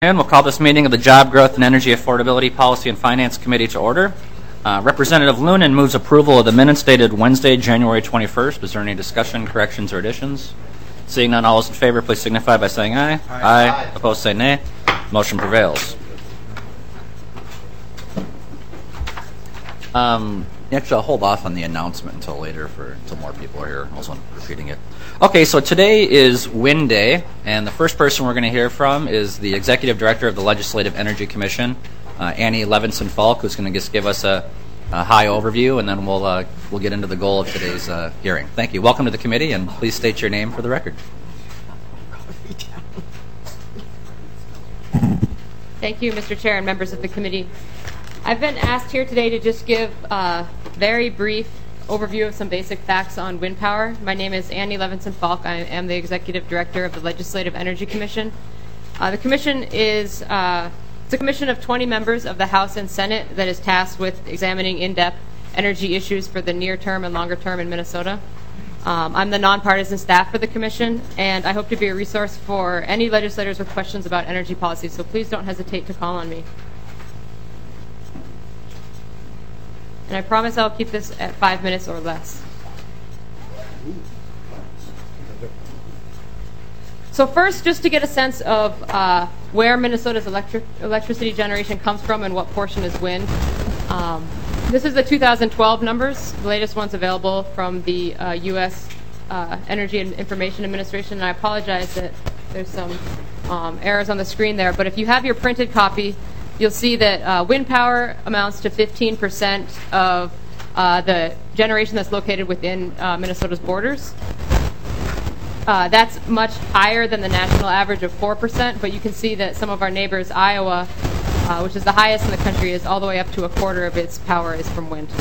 And we'll call this meeting of the Job Growth and Energy Affordability Policy and Finance Committee to order. Representative Lunan moves approval of the minutes dated Wednesday, January 21st. Is there any discussion, corrections, or additions? Seeing none, all those in favor, please signify by saying aye. Aye. Opposed, say nay. Motion prevails. Actually, I'll hold off on the announcement until later until more people are here. I wasn't repeating it. Okay, so today is Wind Day, and the first person we're going to hear from is the Executive Director of the Legislative Energy Commission, Annie Levinson Falk, who's going to just give us a high overview, and then we'll get into the goal of today's hearing. Thank you. Welcome to the committee, and please state your name for the record. Thank you, Mr. Chair and members of the committee. I've been asked here today to just give a very brief overview of some basic facts on wind power. My name is Annie Levinson Falk. I am the Executive Director of the Legislative Energy Commission. The commission is it's a commission of 20 members of the House and Senate that is tasked with examining in-depth energy issues for the near term and longer term in Minnesota. I'm the nonpartisan staff for the commission, and I hope to be a resource for any legislators with questions about energy policy, so please don't hesitate to call on me. And I promise I'll keep this at 5 minutes or less. So first, just to get a sense of where Minnesota's electricity generation comes from and what portion is wind. This is the 2012 numbers, the latest ones available from the U.S. Energy and Information Administration. And I apologize that there's some errors on the screen there. But if you have your printed copy, you'll see that wind power amounts to 15% of the generation that's located within Minnesota's borders. That's much higher than the national average of 4%, but you can see that some of our neighbors, Iowa, which is the highest in the country, is all the way up to a quarter of its power is from wind.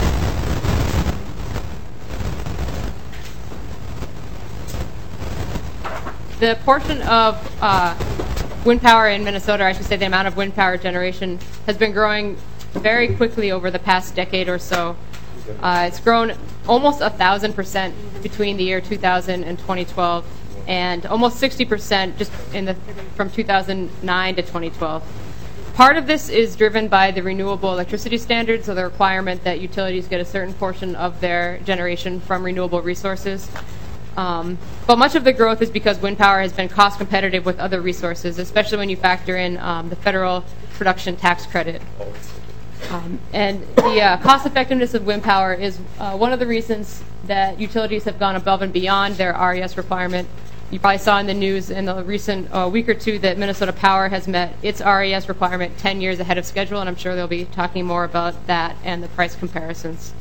The portion of wind power in Minnesota, or I should say the amount of wind power generation, has been growing very quickly over the past decade or so. It's grown almost 1,000% between the year 2000 and 2012, and almost 60% just from 2009 to 2012. Part of this is driven by the renewable electricity standards, so the requirement that utilities get a certain portion of their generation from renewable resources. But much of the growth is because wind power has been cost competitive with other resources, especially when you factor in the federal production tax credit. And the cost effectiveness of wind power is one of the reasons that utilities have gone above and beyond their RES requirement. You probably saw in the news in the recent week or two that Minnesota Power has met its RES requirement 10 years ahead of schedule, and I'm sure they'll be talking more about that and the price comparisons.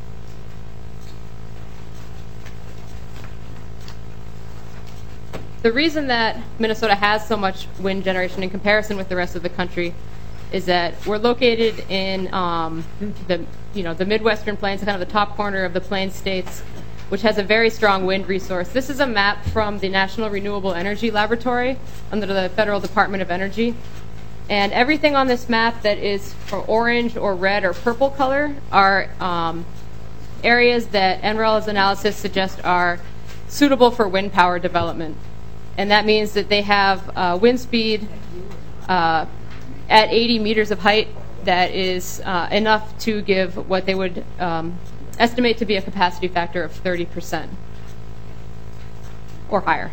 The reason that Minnesota has so much wind generation in comparison with the rest of the country is that we're located in the Midwestern Plains, kind of the top corner of the Plains states, which has a very strong wind resource. This is a map from the National Renewable Energy Laboratory under the Federal Department of Energy. And everything on this map that is for orange or red or purple color are areas that NREL's analysis suggests are suitable for wind power development. And that means that they have wind speed at 80 meters of height that is enough to give what they would estimate to be a capacity factor of 30% or higher.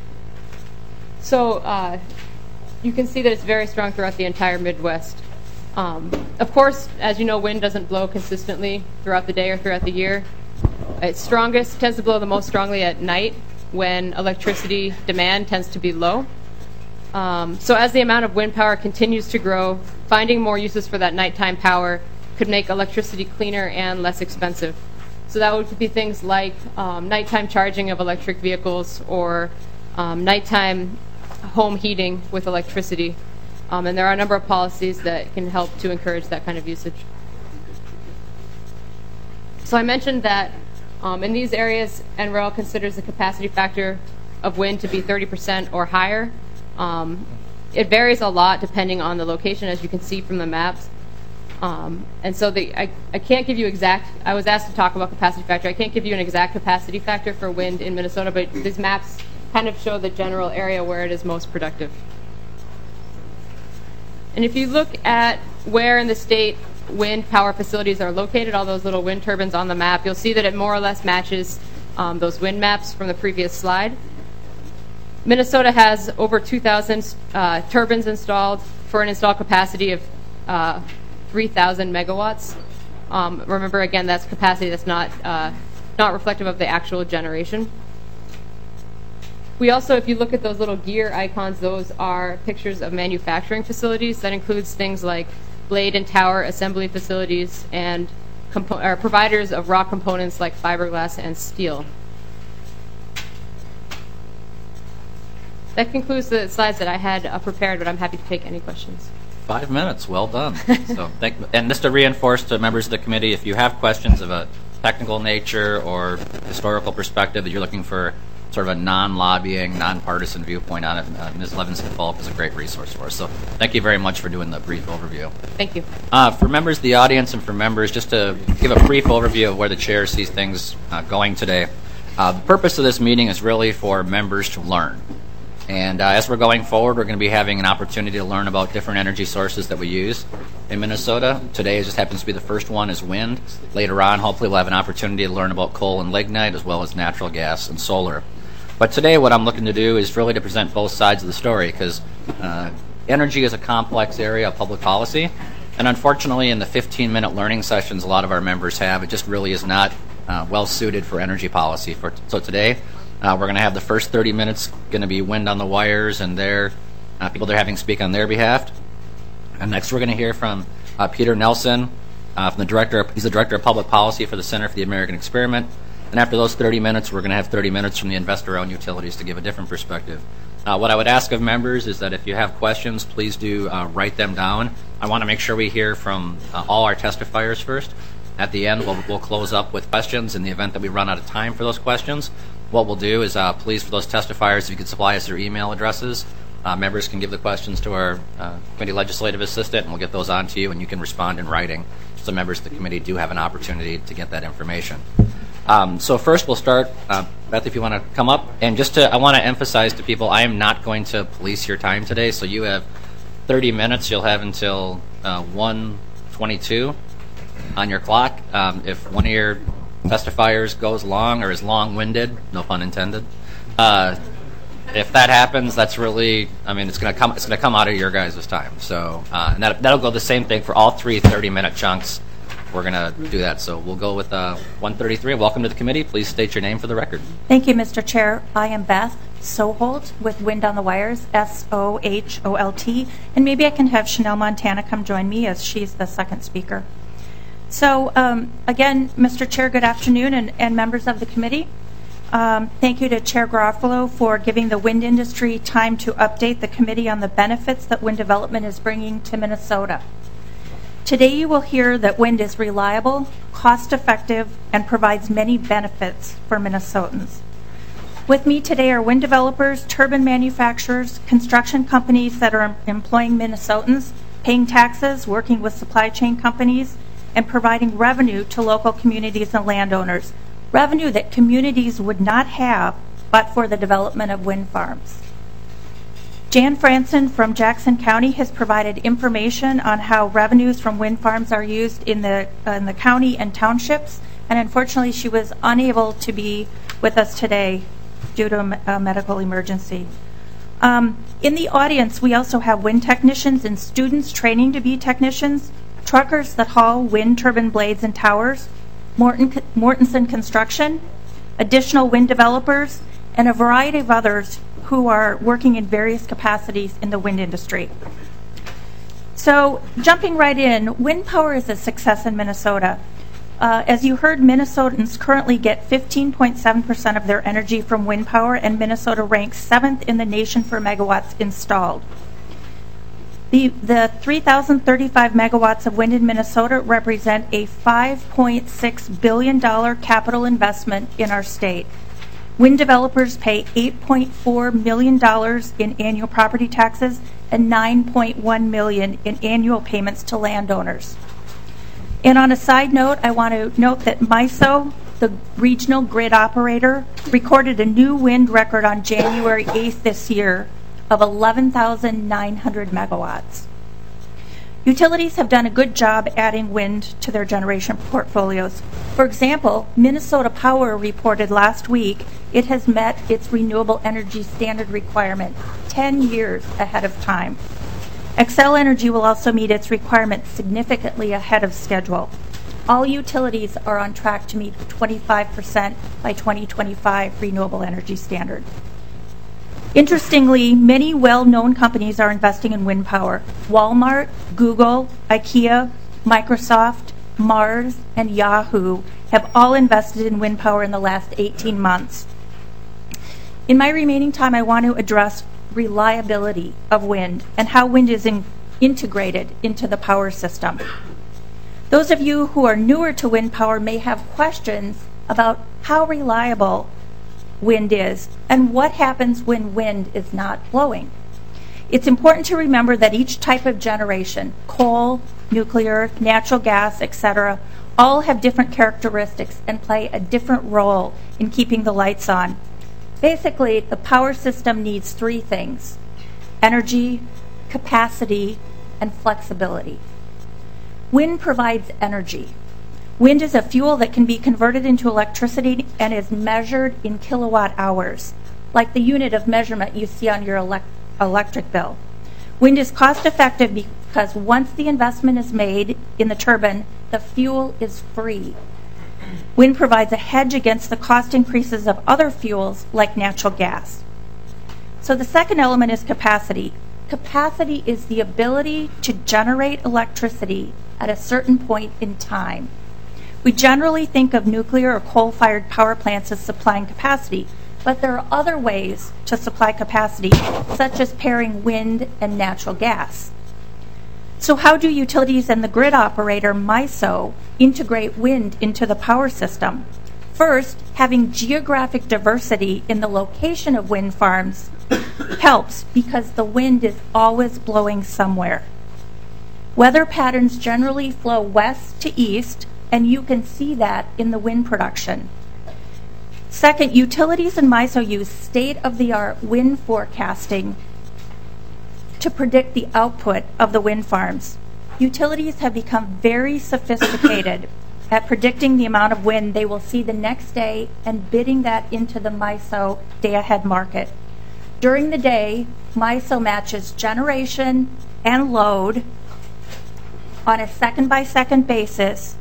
So you can see that it's very strong throughout the entire Midwest. Of course, as you know, wind doesn't blow consistently throughout the day or throughout the year. It tends to blow the most strongly at night when electricity demand tends to be low. So as the amount of wind power continues to grow, finding more uses for that nighttime power could make electricity cleaner and less expensive. So that would be things like nighttime charging of electric vehicles or nighttime home heating with electricity. And there are a number of policies that can help to encourage that kind of usage. So I mentioned that in these areas, NREL considers the capacity factor of wind to be 30% or higher. It varies a lot depending on the location, as you can see from the maps. And so I can't give you I was asked to talk about capacity factor. I can't give you an exact capacity factor for wind in Minnesota, but these maps kind of show the general area where it is most productive. And if you look at where in the state wind power facilities are located, all those little wind turbines on the map, you'll see that it more or less matches those wind maps from the previous slide. Minnesota has over 2,000 turbines installed for an installed capacity of 3,000 megawatts. Remember, again, that's capacity that's not reflective of the actual generation. We also, if you look at those little gear icons, those are pictures of manufacturing facilities. That includes things like blade and tower assembly facilities and providers of raw components like fiberglass and steel. That concludes the slides that I had prepared, but I'm happy to take any questions. 5 minutes, well done. And just to reinforce to members of the committee, if you have questions of a technical nature or historical perspective that you're looking for sort of a non-lobbying, non-partisan viewpoint on it, Ms. Levinson-Falk is a great resource for us. So thank you very much for doing the brief overview. Thank you. For members of the audience and for members, just to give a brief overview of where the chair sees things going today, the purpose of this meeting is really for members to learn. And as we're going forward, we're going to be having an opportunity to learn about different energy sources that we use in Minnesota. Today just happens to be the first one is wind. Later on, hopefully we'll have an opportunity to learn about coal and lignite as well as natural gas and solar. But today what I'm looking to do is really to present both sides of the story because energy is a complex area of public policy. And unfortunately, in the 15-minute learning sessions a lot of our members have, it just really is not well suited for energy policy. So today, we're going to have the first 30 minutes going to be wind on the wires and their people they're having speak on their behalf. And next we're going to hear from Peter Nelson, from the director. He's the director of public policy for the Center for the American Experiment. And after those 30 minutes, we're going to have 30 minutes from the investor-owned utilities to give a different perspective. What I would ask of members is that if you have questions, please do write them down. I want to make sure we hear from all our testifiers first. At the end, we'll close up with questions. In the event that we run out of time for those questions, what we'll do is please, for those testifiers, if you could supply us their email addresses, members can give the questions to our committee legislative assistant, and we'll get those on to you, and you can respond in writing. So members of the committee do have an opportunity to get that information. So first we'll start, Beth, if you want to come up. And I want to emphasize to people, I am not going to police your time today. So you have 30 minutes. You'll have until 1:22 on your clock. If one of your testifiers goes long or is long-winded, no pun intended, if that happens, that's really, it's going to come out of your guys' time. So, and that'll go the same thing for all three 30-minute chunks. We're going to do that. So we'll go with 133. Welcome to the committee. Please state your name for the record. Thank you, Mr. Chair. I am Beth Soholt with Wind on the Wires, Soholt. And maybe I can have Chanel Montana come join me as she's the second speaker. So again, Mr. Chair, good afternoon, and members of the committee. Thank you to Chair Garofalo for giving the wind industry time to update the committee on the benefits that wind development is bringing to Minnesota. Today you will hear that wind is reliable, cost-effective, and provides many benefits for Minnesotans. With me today are wind developers, turbine manufacturers, construction companies that are employing Minnesotans, paying taxes, working with supply chain companies, and providing revenue to local communities and landowners, revenue that communities would not have but for the development of wind farms. Jan Franson from Jackson County has provided information on how revenues from wind farms are used in the county and townships, and unfortunately she was unable to be with us today due to a medical emergency. In the audience, we also have wind technicians and students training to be technicians, truckers that haul wind turbine blades and towers, Mortensen Construction, additional wind developers, and a variety of others who are working in various capacities in the wind industry. So jumping right in, wind power is a success in Minnesota. As you heard, Minnesotans currently get 15.7% of their energy from wind power, and Minnesota ranks 7th in the nation for megawatts installed. The 3,035 megawatts of wind in Minnesota represent a $5.6 billion capital investment in our state. Wind developers pay $8.4 million in annual property taxes and $9.1 million in annual payments to landowners. And on a side note, I want to note that MISO, the regional grid operator, recorded a new wind record on January 8th this year of 11,900 megawatts. Utilities have done a good job adding wind to their generation portfolios. For example, Minnesota Power reported last week it has met its renewable energy standard requirement 10 years ahead of time. Xcel Energy will also meet its requirements significantly ahead of schedule. All utilities are on track to meet 25% by 2025 renewable energy standard. Interestingly, many well-known companies are investing in wind power. Walmart, Google, IKEA, Microsoft, Mars, and Yahoo have all invested in wind power in the last 18 months. In my remaining time, I want to address reliability of wind and how wind is integrated into the power system. Those of you who are newer to wind power may have questions about how reliable wind is and what happens when wind is not blowing. It's important to remember that each type of generation, coal, nuclear, natural gas, etc., all have different characteristics and play a different role in keeping the lights on. Basically, the power system needs three things: energy, capacity, and flexibility. Wind provides energy. Wind is a fuel that can be converted into electricity and is measured in kilowatt hours, like the unit of measurement you see on your electric bill. Wind is cost effective because once the investment is made in the turbine, the fuel is free. Wind provides a hedge against the cost increases of other fuels like natural gas. So the second element is capacity. Capacity is the ability to generate electricity at a certain point in time. We generally think of nuclear or coal-fired power plants as supplying capacity, but there are other ways to supply capacity, such as pairing wind and natural gas. So how do utilities and the grid operator, MISO, integrate wind into the power system? First, having geographic diversity in the location of wind farms helps because the wind is always blowing somewhere. Weather patterns generally flow west to east, and you can see that in the wind production. Second, utilities and MISO use state-of-the-art wind forecasting to predict the output of the wind farms. Utilities have become very sophisticated at predicting the amount of wind they will see the next day and bidding that into the MISO day-ahead market. During the day, MISO matches generation and load on a second-by-second basis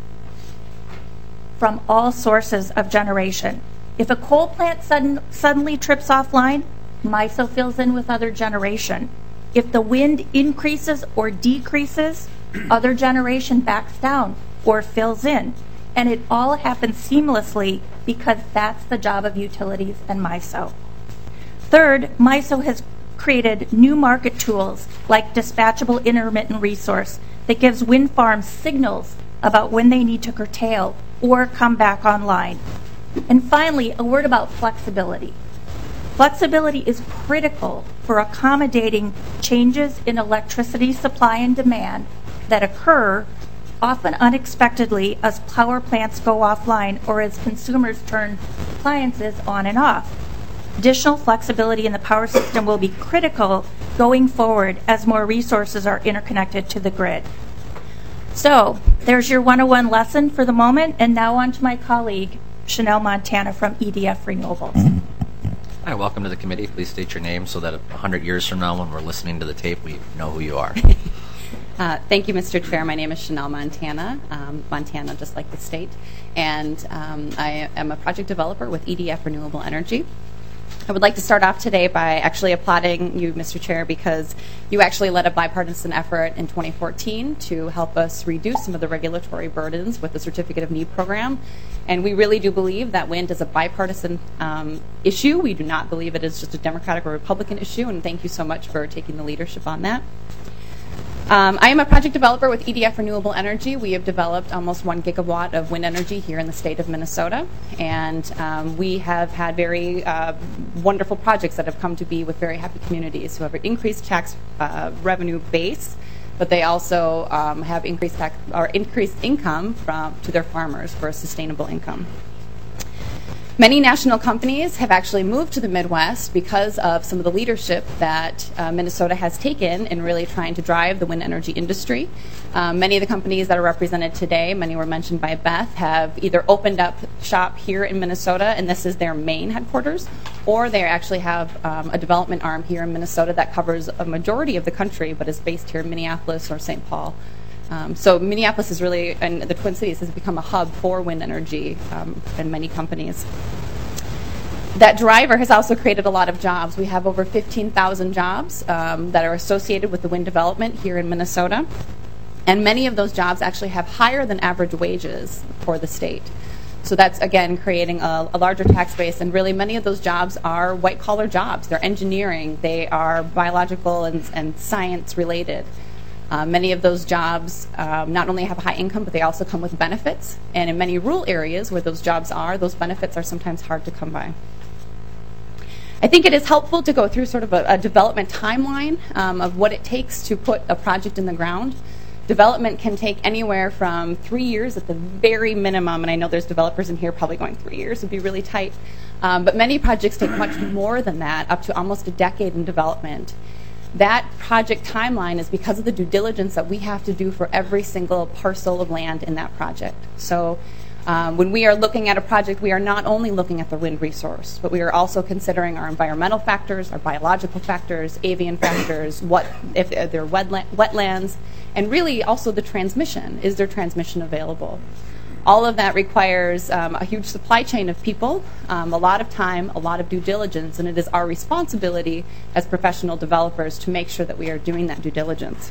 from all sources of generation. If a coal plant suddenly trips offline, MISO fills in with other generation. If the wind increases or decreases, other generation backs down or fills in. And it all happens seamlessly because that's the job of utilities and MISO. Third, MISO has created new market tools like dispatchable intermittent resource that gives wind farms signals about when they need to curtail or come back online. And finally, a word about flexibility. Flexibility is critical for accommodating changes in electricity supply and demand that occur often unexpectedly as power plants go offline or as consumers turn appliances on and off. Additional flexibility in the power system will be critical going forward as more resources are interconnected to the grid. So there's your 101 lesson for the moment, and now on to my colleague, Chanel Montana from EDF Renewables. Hi, welcome to the committee. Please state your name so that 100 years from now when we're listening to the tape, we know who you are. Thank you, Mr. Chair. My name is Chanel Montana, Montana just like the state, and I am a project developer with EDF Renewable Energy. I would like to start off today by actually applauding you, Mr. Chair, because you actually led a bipartisan effort in 2014 to help us reduce some of the regulatory burdens with the Certificate of Need program. And we really do believe that wind is a bipartisan issue. We do not believe it is just a Democratic or Republican issue, and thank you so much for taking the leadership on that. I am a project developer with EDF Renewable Energy. We have developed almost 1 gigawatt of wind energy here in the state of Minnesota, and we have had very wonderful projects that have come to be with very happy communities who have an increased tax revenue base, but they also have increased income to their farmers for a sustainable income. Many national companies have actually moved to the Midwest because of some of the leadership that Minnesota has taken in really trying to drive the wind energy industry. Many of the companies that are represented today, many were mentioned by Beth, have either opened up shop here in Minnesota, and this is their main headquarters, or they actually have a development arm here in Minnesota that covers a majority of the country, but is based here in Minneapolis or St. Paul. So Minneapolis is really, and the Twin Cities has become a hub for wind energy in many companies. That driver has also created a lot of jobs. We have over 15,000 jobs that are associated with the wind development here in Minnesota. And many of those jobs actually have higher than average wages for the state. So that's, again, creating a larger tax base. And really, many of those jobs are white-collar jobs. They're engineering. They are biological and science-related. Many of those jobs not only have a high income, but they also come with benefits. And in many rural areas where those jobs are, those benefits are sometimes hard to come by. I think it is helpful to go through sort of a development timeline of what it takes to put a project in the ground. Development can take anywhere from 3 years at the very minimum, and I know there's developers in here probably going 3 years would be really tight, but many projects take much more than that, up to almost a decade in development. That project timeline is because of the due diligence that we have to do for every single parcel of land in that project. So when we are looking at a project, we are not only looking at the wind resource, but we are also considering our environmental factors, our biological factors, avian factors, what if there are wetlands, and really also the transmission. Is there transmission available? All of that requires a huge supply chain of people, a lot of time, a lot of due diligence, and it is our responsibility as professional developers to make sure that we are doing that due diligence.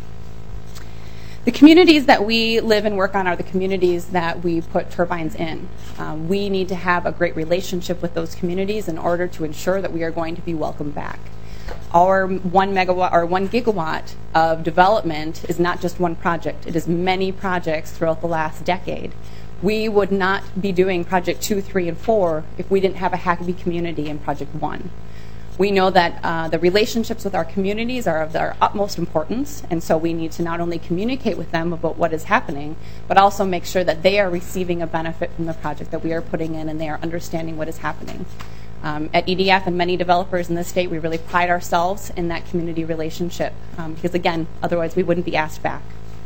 The communities that we live and work on are the communities that we put turbines in. We need to have a great relationship with those communities in order to ensure that we are going to be welcomed back. Our 1 megawatt or 1 gigawatt of development is not just one project. It is many projects throughout the last decade. We would not be doing project 2, 3, and 4 if we didn't have a happy community in project 1. We know that the relationships with our communities are of their utmost importance, and so we need to not only communicate with them about what is happening, but also make sure that they are receiving a benefit from the project that we are putting in and they are understanding what is happening. At EDF and many developers in the state, we really pride ourselves in that community relationship because, again, otherwise we wouldn't be asked back.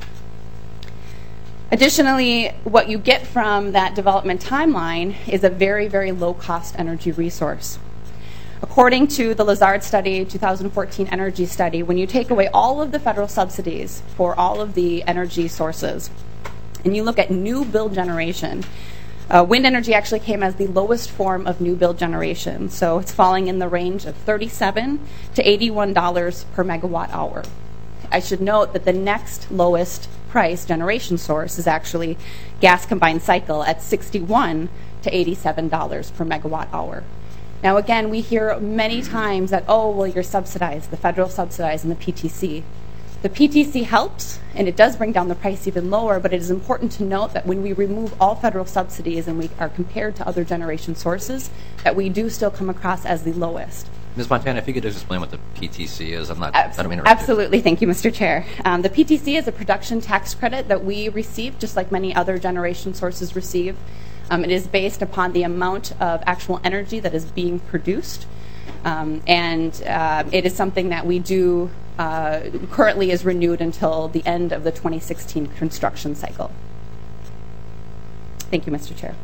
Additionally, what you get from that development timeline is a very, very low-cost energy resource. According to the Lazard study, 2014 energy study, when you take away all of the federal subsidies for all of the energy sources and you look at new build generation, wind energy actually came as the lowest form of new build generation. So it's falling in the range of $37 to $81 per megawatt hour. I should note that the next lowest price generation source is actually gas combined cycle at $61 to $87 per megawatt hour. Now, again, we hear many times that, oh, well, you're subsidized, the federal subsidized, and the PTC. The PTC helps, and it does bring down the price even lower, but it is important to note that when we remove all federal subsidies and we are compared to other generation sources, that we do still come across as the lowest. Ms. Montana, if you could just explain what the PTC is. I don't mean to interrupt. Absolutely. Thank you, Mr. Chair. The PTC is a production tax credit that we receive, just like many other generation sources receive. It is based upon the amount of actual energy that is being produced. And it is something that we do currently is renewed until the end of the 2016 construction cycle. Thank you, Mr. Chair.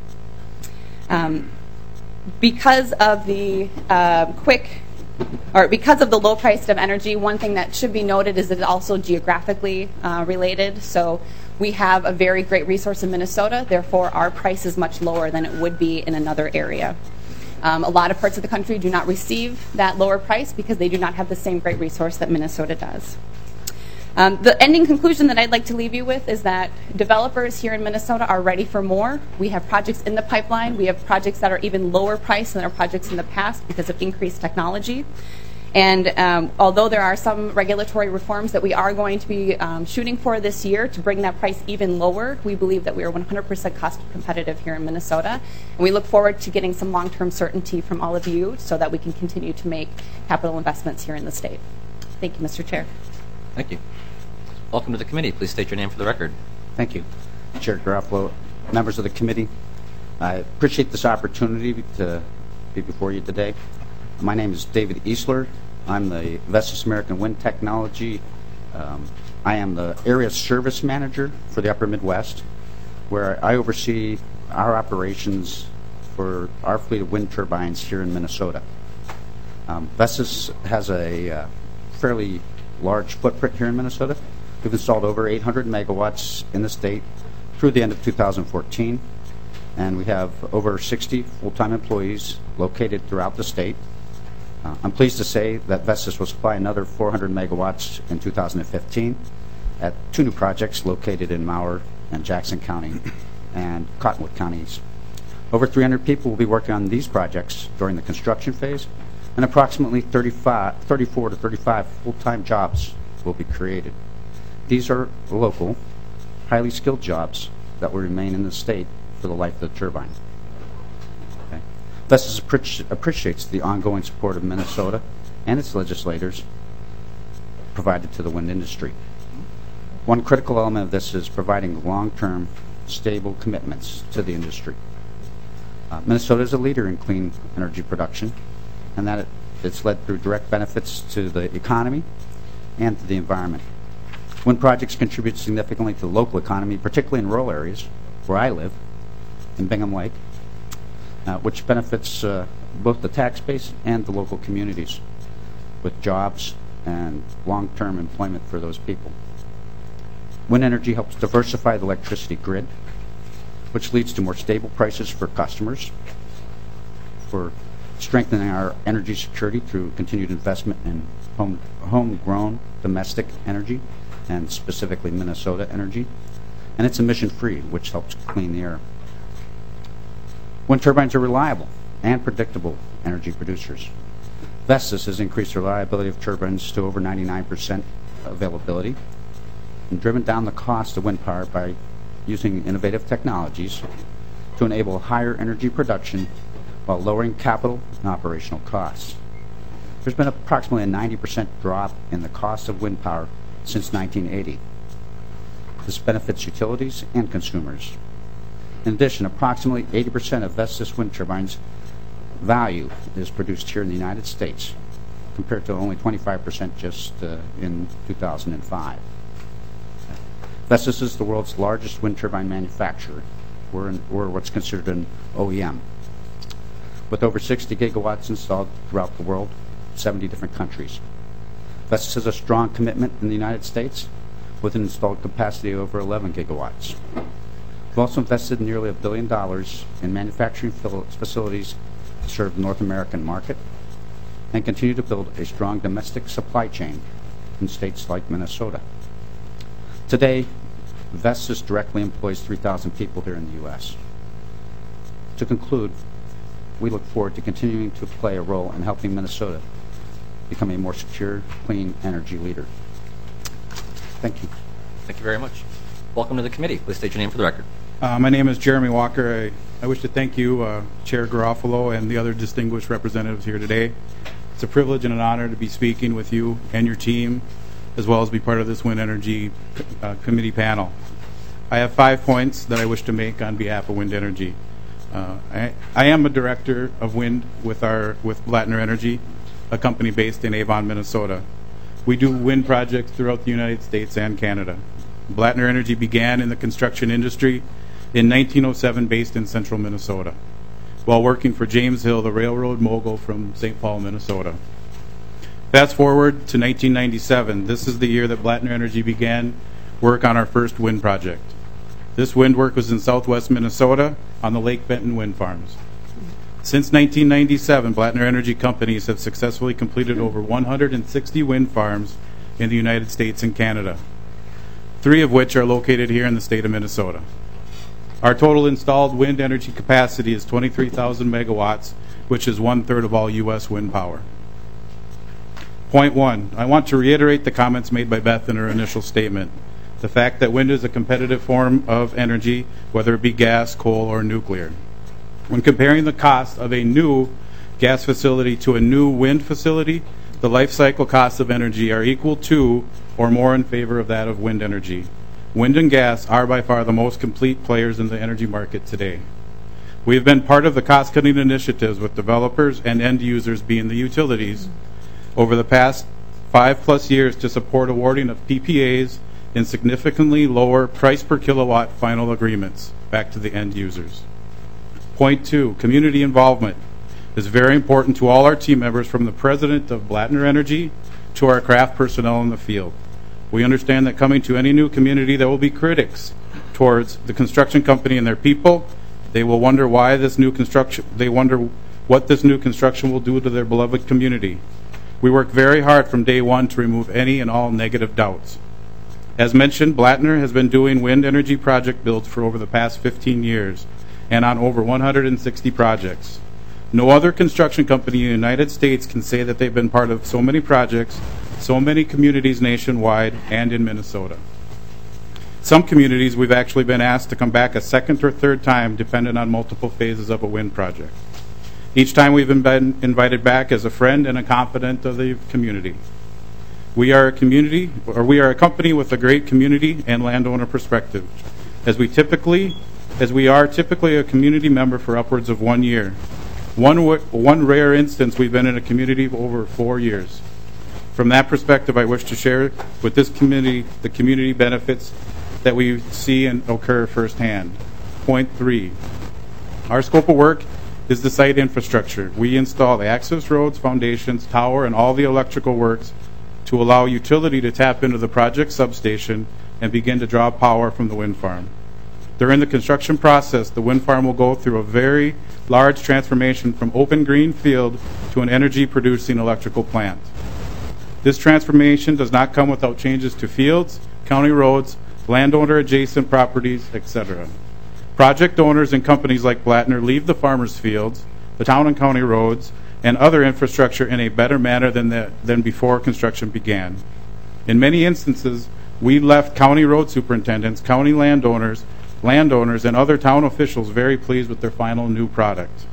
Because of the because of the low price of energy, one thing that should be noted is that it's also geographically related. So we have a very great resource in Minnesota, therefore our price is much lower than it would be in another area. A lot of parts of the country do not receive that lower price because they do not have the same great resource that Minnesota does. The ending conclusion that I'd like to leave you with is that developers here in Minnesota are ready for more. We have projects in the pipeline. We have projects that are even lower priced than our projects in the past because of increased technology. And although there are some regulatory reforms that we are going to be shooting for this year to bring that price even lower, we believe that we are 100% cost competitive here in Minnesota. And we look forward to getting some long-term certainty from all of you so that we can continue to make capital investments here in the state. Thank you, Mr. Chair. Thank you. Welcome to the committee. Please state your name for the record. Thank you. Chair Garofalo, members of the committee. I appreciate this opportunity to be before you today. My name is David Easler. I'm the Vestas American Wind Technology. I am the Area Service Manager for the Upper Midwest, where I oversee our operations for our fleet of wind turbines here in Minnesota. Vestas has a fairly large footprint here in Minnesota. We've installed over 800 megawatts in the state through the end of 2014, and we have over 60 full-time employees located throughout the state. I'm pleased to say that Vestas will supply another 400 megawatts in 2015 at 2 new projects located in Mower and Jackson County and Cottonwood counties. Over 300 people will be working on these projects during the construction phase, and approximately 34 to 35 full-time jobs will be created. These are local, highly skilled jobs that will remain in the state for the life of the turbine. Vestas appreciates the ongoing support of Minnesota and its legislators provided to the wind industry. One critical element of this is providing long-term, stable commitments to the industry. Minnesota is a leader in clean energy production, and that it's led through direct benefits to the economy and to the environment. Wind projects contribute significantly to the local economy, particularly in rural areas where I live, in Bingham Lake, which benefits both the tax base and the local communities with jobs and long-term employment for those people. Wind energy helps diversify the electricity grid, which leads to more stable prices for customers, for strengthening our energy security through continued investment in homegrown domestic energy, and specifically Minnesota energy, and it's emission-free, which helps clean the air. Wind turbines are reliable and predictable energy producers. Vestas has increased the reliability of turbines to over 99% availability and driven down the cost of wind power by using innovative technologies to enable higher energy production while lowering capital and operational costs. There's been approximately a 90% drop in the cost of wind power since 1980. This benefits utilities and consumers. In addition, approximately 80% of Vestas wind turbines' value is produced here in the United States, compared to only 25% just in 2005. Vestas is the world's largest wind turbine manufacturer. We're what's considered an OEM, with over 60 gigawatts installed throughout the world, 70 different countries. Vestas has a strong commitment in the United States, with an installed capacity of over 11 gigawatts. We've also invested nearly $1 billion in manufacturing facilities to serve the North American market and continue to build a strong domestic supply chain in states like Minnesota. Today, Vestas directly employs 3,000 people here in the U.S. To conclude, we look forward to continuing to play a role in helping Minnesota become a more secure, clean energy leader. Thank you. Thank you very much. Welcome to the committee. Please state your name for the record. My name is Jeremy Walker. I wish to thank you, Chair Garofalo, and the other distinguished representatives here today. It's a privilege and an honor to be speaking with you and your team, as well as be part of this Wind Energy Committee panel. I have 5 points that I wish to make on behalf of Wind Energy. I am a director of wind with Blattner Energy, a company based in Avon, Minnesota. We do wind projects throughout the United States and Canada. Blattner Energy began in the construction industry in 1907, based in central Minnesota, while working for James Hill, the railroad mogul from St. Paul, Minnesota. Fast forward to 1997. This is the year that Blattner Energy began work on our first wind project. This wind work was in southwest Minnesota on the Lake Benton wind farms. Since 1997, Blattner Energy companies have successfully completed over 160 wind farms in the United States and Canada, 3 of which are located here in the state of Minnesota. Our total installed wind energy capacity is 23,000 megawatts, which is 1/3 of all U.S. wind power. Point 1, I want to reiterate the comments made by Beth in her initial statement. The fact that wind is a competitive form of energy, whether it be gas, coal, or nuclear. When comparing the cost of a new gas facility to a new wind facility, the life cycle costs of energy are equal to or more in favor of that of wind energy. Wind and gas are by far the most complete players in the energy market today. We have been part of the cost-cutting initiatives with developers and end users being the utilities over the past 5+ years to support awarding of PPAs in significantly lower price per kilowatt final agreements back to the end users. Point 2, community involvement is very important to all our team members, from the president of Blattner Energy to our craft personnel in the field. We understand that coming to any new community, there will be critics towards the construction company and their people. They will wonder why this new construction, they wonder what this new construction will do to their beloved community. We work very hard from day one to remove any and all negative doubts. As mentioned, Blattner has been doing wind energy project builds for over the past 15 years and on over 160 projects. No other construction company in the United States can say that they've been part of so many projects, so many communities nationwide and in Minnesota. Some communities we've actually been asked to come back a second or third time, depending on multiple phases of a wind project. Each time we've been invited back as a friend and a confidant of the community. We are a company with a great community and landowner perspective, as we are typically a community member for upwards of 1 year. One rare instance, we've been in a community for over 4 years. From that perspective, I wish to share with this community the community benefits that we see and occur firsthand. Point 3, our scope of work is the site infrastructure. We install the access roads, foundations, tower, and all the electrical works to allow utility to tap into the project substation and begin to draw power from the wind farm. During the construction process, the wind farm will go through a very large transformation from open green field to an energy-producing electrical plant. This transformation does not come without changes to fields, county roads, landowner-adjacent properties, etc. Project owners and companies like Blattner leave the farmers' fields, the town and county roads, and other infrastructure in a better manner than before construction began. In many instances, we left county road superintendents, county landowners, and other town officials very pleased with their final new product.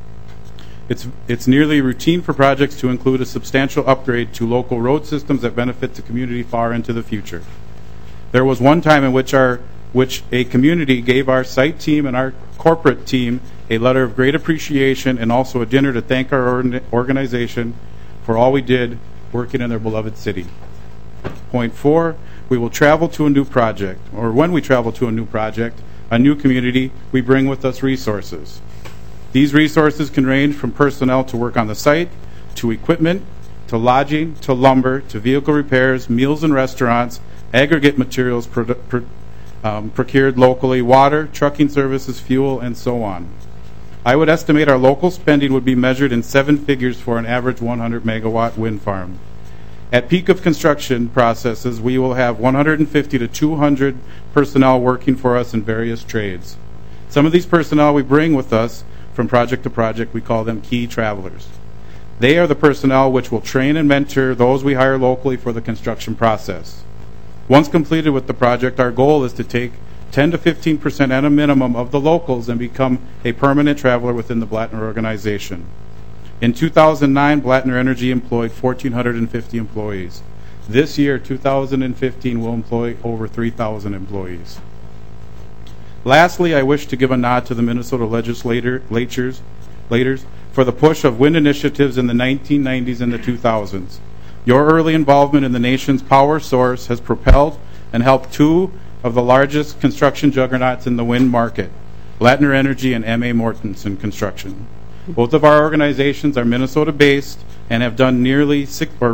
It's nearly routine for projects to include a substantial upgrade to local road systems that benefit the community far into the future. There was one time in which a community gave our site team and our corporate team a letter of great appreciation and also a dinner to thank our organization for all we did working in their beloved city. Point 4, we will travel to a new project, or when we travel to a new project, a new community, we bring with us resources. These resources can range from personnel to work on the site, to equipment, to lodging, to lumber, to vehicle repairs, meals and restaurants, aggregate materials procured locally, water, trucking services, fuel, and so on. I would estimate our local spending would be measured in 7 figures for an average 100-megawatt wind farm. At peak of construction processes, we will have 150 to 200 personnel working for us in various trades. Some of these personnel we bring with us from project to project. We call them key travelers. They are the personnel which will train and mentor those we hire locally for the construction process. Once completed with the project, our goal is to take 10 to 15% at a minimum of the locals and become a permanent traveler within the Blattner organization. In 2009, Blattner Energy employed 1,450 employees. This year, 2015, will employ over 3,000 employees. Lastly, I wish to give a nod to the Minnesota legislators for the push of wind initiatives in the 1990s and the 2000s. Your early involvement in the nation's power source has propelled and helped 2 of the largest construction juggernauts in the wind market, Blattner Energy and M.A. Mortensen Construction. Both of our organizations are Minnesota-based and have done roughly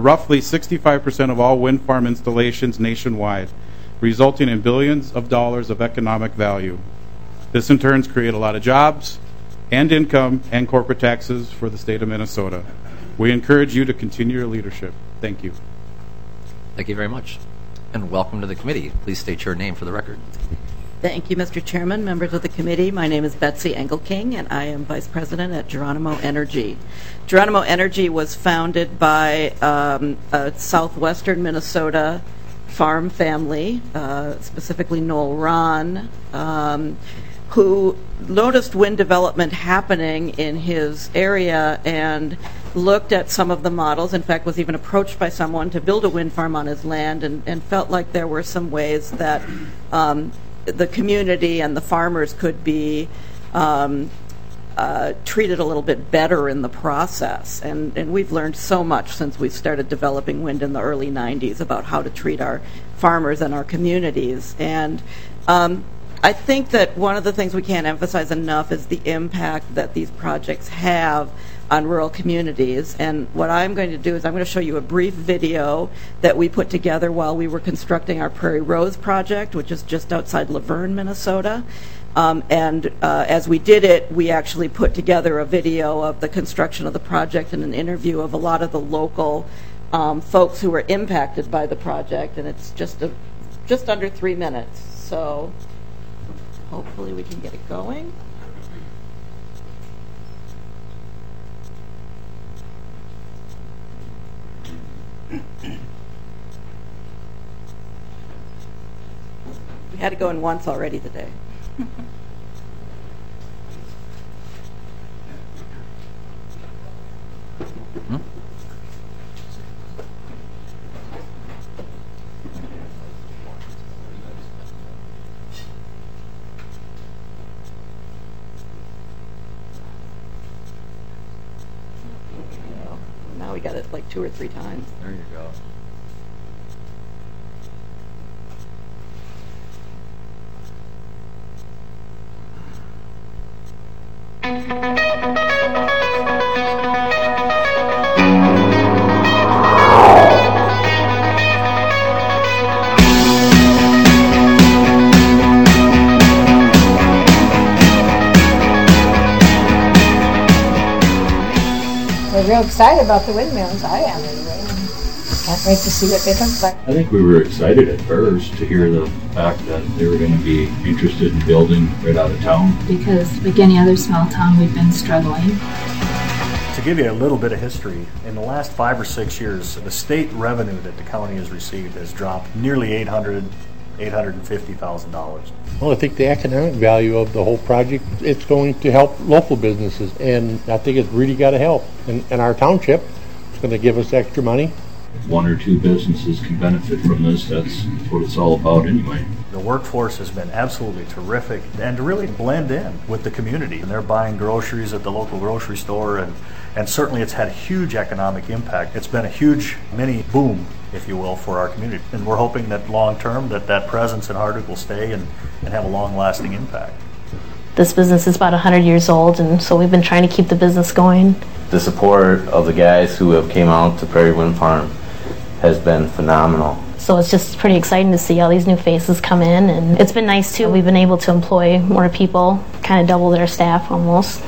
65% of all wind farm installations nationwide, resulting in billions of dollars of economic value. This in turn creates a lot of jobs and income and corporate taxes for the state of Minnesota. We encourage you to continue your leadership. Thank you. Thank you very much. And welcome to the committee. Please state your name for the record. Thank you, Mr. Chairman, members of the committee. My name is Betsy Engelking, and I am Vice President at Geronimo Energy. Geronimo Energy was founded by a southwestern Minnesota farm family, specifically Noel Ron, who noticed wind development happening in his area and looked at some of the models, in fact was even approached by someone to build a wind farm on his land, and felt like there were some ways that the community and the farmers could be treated a little bit better in the process. And we've learned so much since we started developing wind in the early 90s about how to treat our farmers and our communities. And I think that one of the things we can't emphasize enough is the impact that these projects have on rural communities. And what I'm going to do is I'm going to show you a brief video that we put together while we were constructing our Prairie Rose project, which is just outside Laverne, Minnesota. As we did it, we actually put together a video of the construction of the project and an interview of a lot of the local folks who were impacted by the project, and it's just under 3 minutes. So hopefully we can get it going. We had it going once already today. Now we got it like 2 or 3 times. There you go. We're real excited about the windmills. I am anyway. Can't wait to see what they look like. I think we were excited at first to hear the fact that they were going to be interested in building right out of town. Because like any other small town, we've been struggling. To give you a little bit of history, in the last 5 or 6 years, the state revenue that the county has received has dropped nearly $850,000. Well, I think the economic value of the whole project, it's going to help local businesses, and I think it's really got to help. And our township, it's going to give us extra money. If 1 or 2 businesses can benefit from this, that's what it's all about anyway. The workforce has been absolutely terrific, and to really blend in with the community. And they're buying groceries at the local grocery store, and certainly it's had a huge economic impact. It's been a huge mini boom, if you will, for our community. And we're hoping that long term that presence in Hardwick will stay and have a long-lasting impact. This business is about 100 years old, and so we've been trying to keep the business going. The support of the guys who have came out to Prairie Wind Farm has been phenomenal. So it's just pretty exciting to see all these new faces come in, and it's been nice too. We've been able to employ more people, kind of double their staff almost.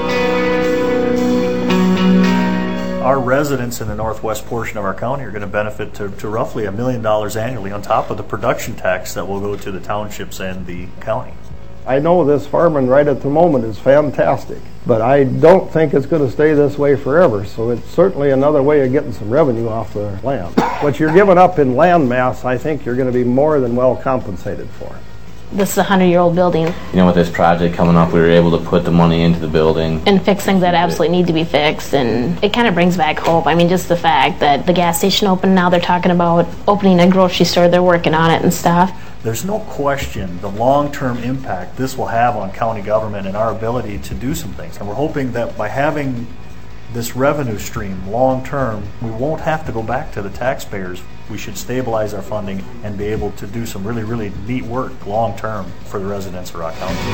Our residents in the northwest portion of our county are going to benefit to roughly $1 million annually on top of the production tax that will go to the townships and the county. I know this farming right at the moment is fantastic, but I don't think it's going to stay this way forever, so it's certainly another way of getting some revenue off the land. What you're giving up in land mass, I think you're going to be more than well compensated for. This is a 100-year-old building. You know, with this project coming up, we were able to put the money into the building. And fix things that absolutely need to be fixed, and it kind of brings back hope. I mean, just the fact that the gas station opened, now they're talking about opening a grocery store, they're working on it and stuff. There's no question the long-term impact this will have on county government and our ability to do some things. And we're hoping that by having this revenue stream long-term, we won't have to go back to the taxpayers. We should stabilize our funding and be able to do some really, really neat work long-term for the residents of Rock County.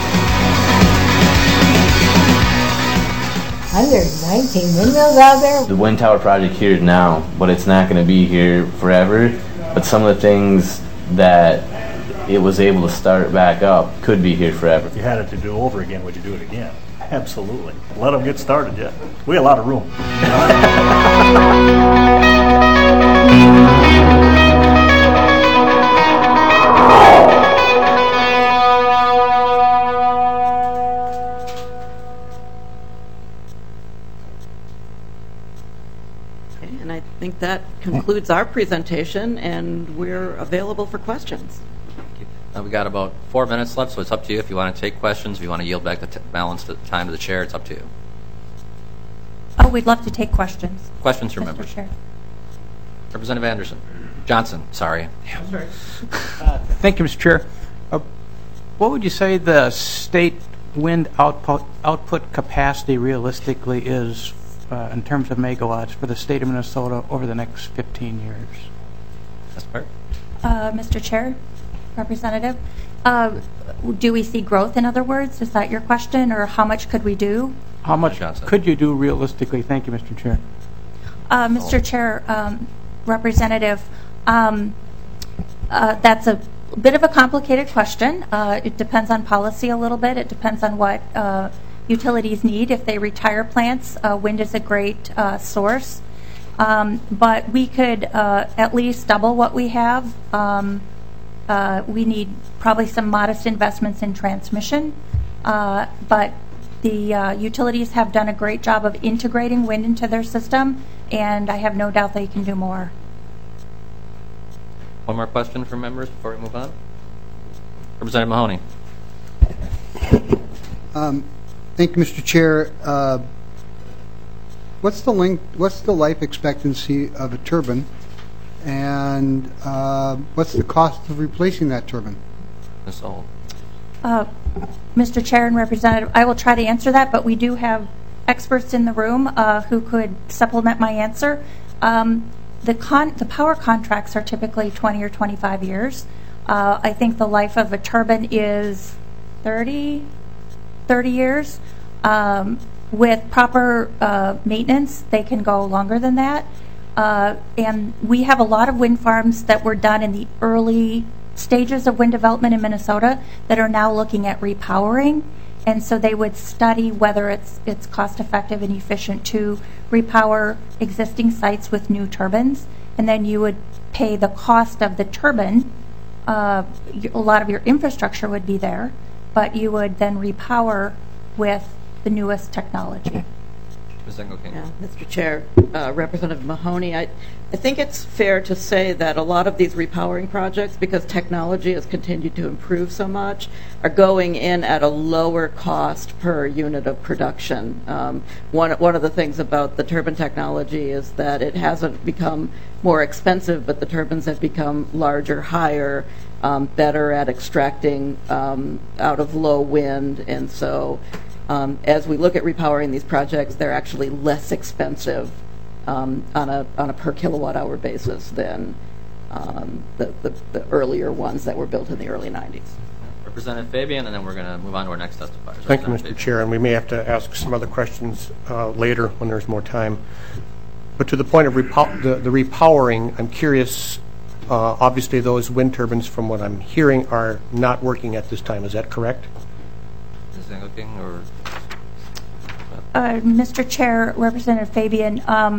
119 windmills out there. The wind tower project here is now, but it's not going to be here forever. But some of the things that it was able to start back up could be here forever. If you had it to do over again, would you do it again? Absolutely. Let them get started yet. We have a lot of room. Okay, and I think that concludes our presentation, and we're available for questions. We got about 4 minutes left, so it's up to you if you want to take questions, if you want to yield back the balance the time to the chair, it's up to you. Oh, we'd love to take questions. Questions from Mr. members. Chair. Representative Anderson. Johnson, sorry. Thank you, Mr. Chair. What would you say the state wind output capacity realistically is in terms of megawatts for the state of Minnesota over the next 15 years? That's part. Mr. Chair, Representative, do we see growth, in other words? Is that your question, or how much could we do? How much could you do realistically? Thank you, Mr. Chair. Mr. Chair, Representative, that's a bit of a complicated question. It depends on policy a little bit. It depends on what utilities need. If they retire plants, wind is a great source. But we could at least double what we have. We need probably some modest investments in transmission. But the utilities have done a great job of integrating wind into their system, and I have no doubt they can do more. One more question from members before we move on. Representative Mahoney. Thank you, Mr. Chair. What's the life expectancy of a turbine, and what's the cost of replacing that turbine? Ms. Old. Mr. Chair and Representative, I will try to answer that, but we do have experts in the room who could supplement my answer. The power contracts are typically 20 or 25 years. I think the life of a turbine is 30 years. With proper maintenance, they can go longer than that. And we have a lot of wind farms that were done in the early stages of wind development in Minnesota that are now looking at repowering. And so they would study whether it's cost effective and efficient to repower existing sites with new turbines. And then you would pay the cost of the turbine. A lot of your infrastructure would be there, but you would then repower with the newest technology. Mr. Chair, Representative Mahoney, I think it's fair to say that a lot of these repowering projects, because technology has continued to improve so much, are going in at a lower cost per unit of production. One of the things about the turbine technology is that it hasn't become more expensive, but the turbines have become larger, higher, better at extracting out of low wind, and so as we look at repowering these projects, they're actually less expensive on a per kilowatt hour basis than the earlier ones that were built in the early 90s. Representative Fabian, and then we're going to move on to our next testifier. Thank you, Mr. Chair, and we may have to ask some other questions later when there's more time. But to the point of the repowering, I'm curious, obviously those wind turbines, from what I'm hearing, are not working at this time. Is that correct? Mr. Chair, Representative Fabian,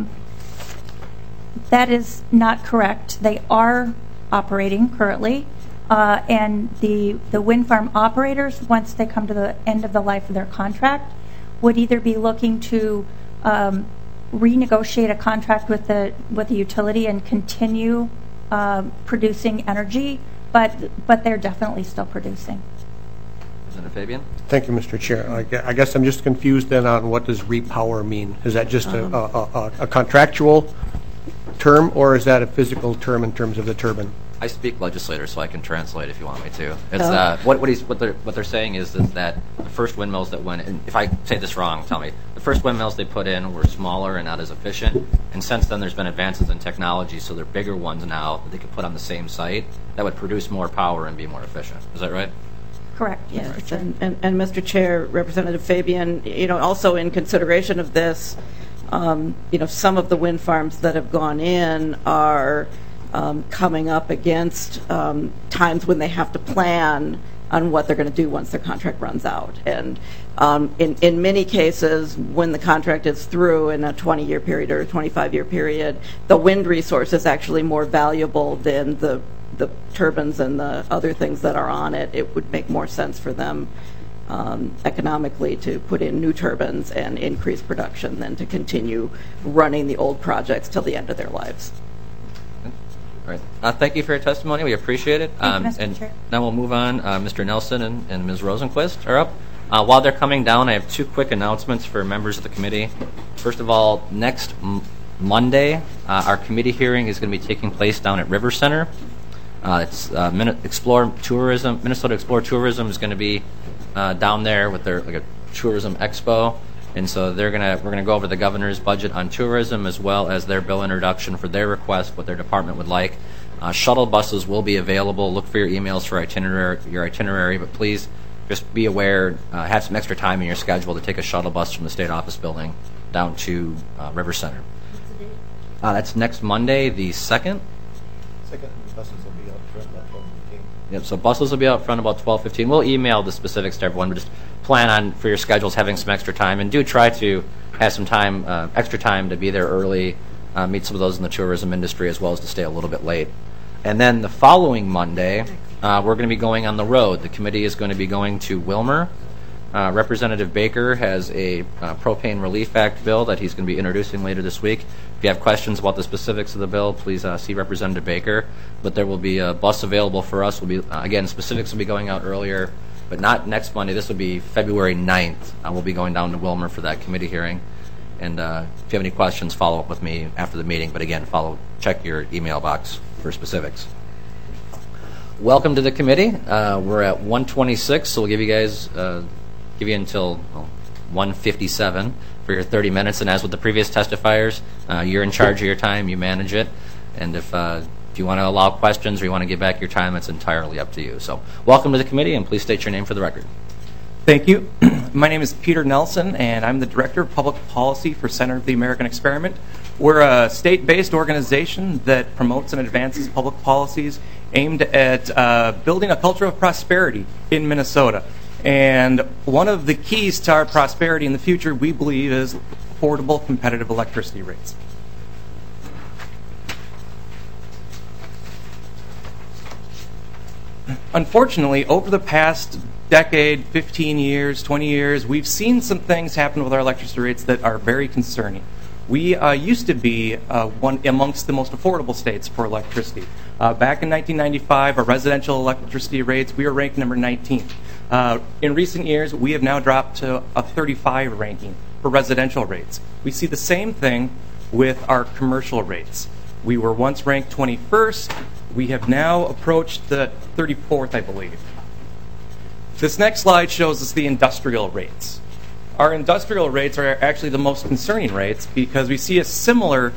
that is not correct. They are operating currently, and the wind farm operators, once they come to the end of the life of their contract, would either be looking to renegotiate a contract with the utility and continue producing energy, but they're definitely still producing. Representative Fabian. Thank you, Mr. Chair. I guess I'm just confused then on what does repower mean. Is that just a contractual term, or is that a physical term in terms of the turbine? I speak legislator, so I can translate if you want me to. It's what they're saying is that the first windmills that went, and if I say this wrong, tell me. The first windmills they put in were smaller and not as efficient, and since then there's been advances in technology, so they're bigger ones now that they could put on the same site that would produce more power and be more efficient. Is that right? Correct. Yes, and Mr. Chair, Representative Fabian, also in consideration of this, some of the wind farms that have gone in are coming up against times when they have to plan on what they're going to do once their contract runs out. And in many cases, when the contract is through in a 20-year period or a 25-year period, the wind resource is actually more valuable than the turbines and the other things that are on it. It would make more sense for them economically to put in new turbines and increase production than to continue running the old projects till the end of their lives. All right. Thank you for your testimony. We appreciate it. Thank you, Mr. Chair. Now we'll move on. Mr. Nelson and Ms. Rosenquist are up. While they're coming down, I have two quick announcements for members of the committee. First of all, next Monday, our committee hearing is going to be taking place down at River Center. It's Minnesota Explore Tourism is going to be down there with their like a tourism expo, and so we're gonna go over the governor's budget on tourism as well as their bill introduction for their request, what their department would like. Shuttle buses will be available. Look for your emails for your itinerary, but please just be aware, have some extra time in your schedule to take a shuttle bus from the state office building down to River Center. That's next Monday, the 2nd. Buses will be out front about 12:15. Yep, so buses will be out front about 12:15. We'll email the specifics to everyone, but just plan on, for your schedules, having some extra time, and do try to have some time, extra time to be there early, meet some of those in the tourism industry, as well as to stay a little bit late. And then the following Monday, we're going to be going on the road. The committee is going to be going to Wilmer. Representative Baker has a Propane Relief Act bill that he's going to be introducing later this week. If you have questions about the specifics of the bill, please see Representative Baker. But there will be a bus available for us. Again, specifics will be going out earlier, but not next Monday. This will be February 9th. We'll be going down to Wilmer for that committee hearing. And if you have any questions, follow up with me after the meeting. But again, check your email box for specifics. Welcome to the committee. We're at 1:26, so we'll give you until 1:57 for your 30 minutes. And as with the previous testifiers, you're in charge of your time. You manage it. And if you want to allow questions or you want to give back your time, it's entirely up to you. So welcome to the committee, and please state your name for the record. Thank you. My name is Peter Nelson, and I'm the Director of Public Policy for Center of the American Experiment. We're a state-based organization that promotes and advances public policies aimed at building a culture of prosperity in Minnesota. And one of the keys to our prosperity in the future, we believe, is affordable, competitive electricity rates. Unfortunately, over the past decade, 15 years, 20 years, we've seen some things happen with our electricity rates that are very concerning. We used to be one amongst the most affordable states for electricity. Back in 1995, our residential electricity rates, we were ranked number 19. In recent years, we have now dropped to a 35 ranking for residential rates. We see the same thing with our commercial rates. We were once ranked 21st. We have now approached the 34th, I believe. This next slide shows us the industrial rates. Our industrial rates are actually the most concerning rates because we see a similar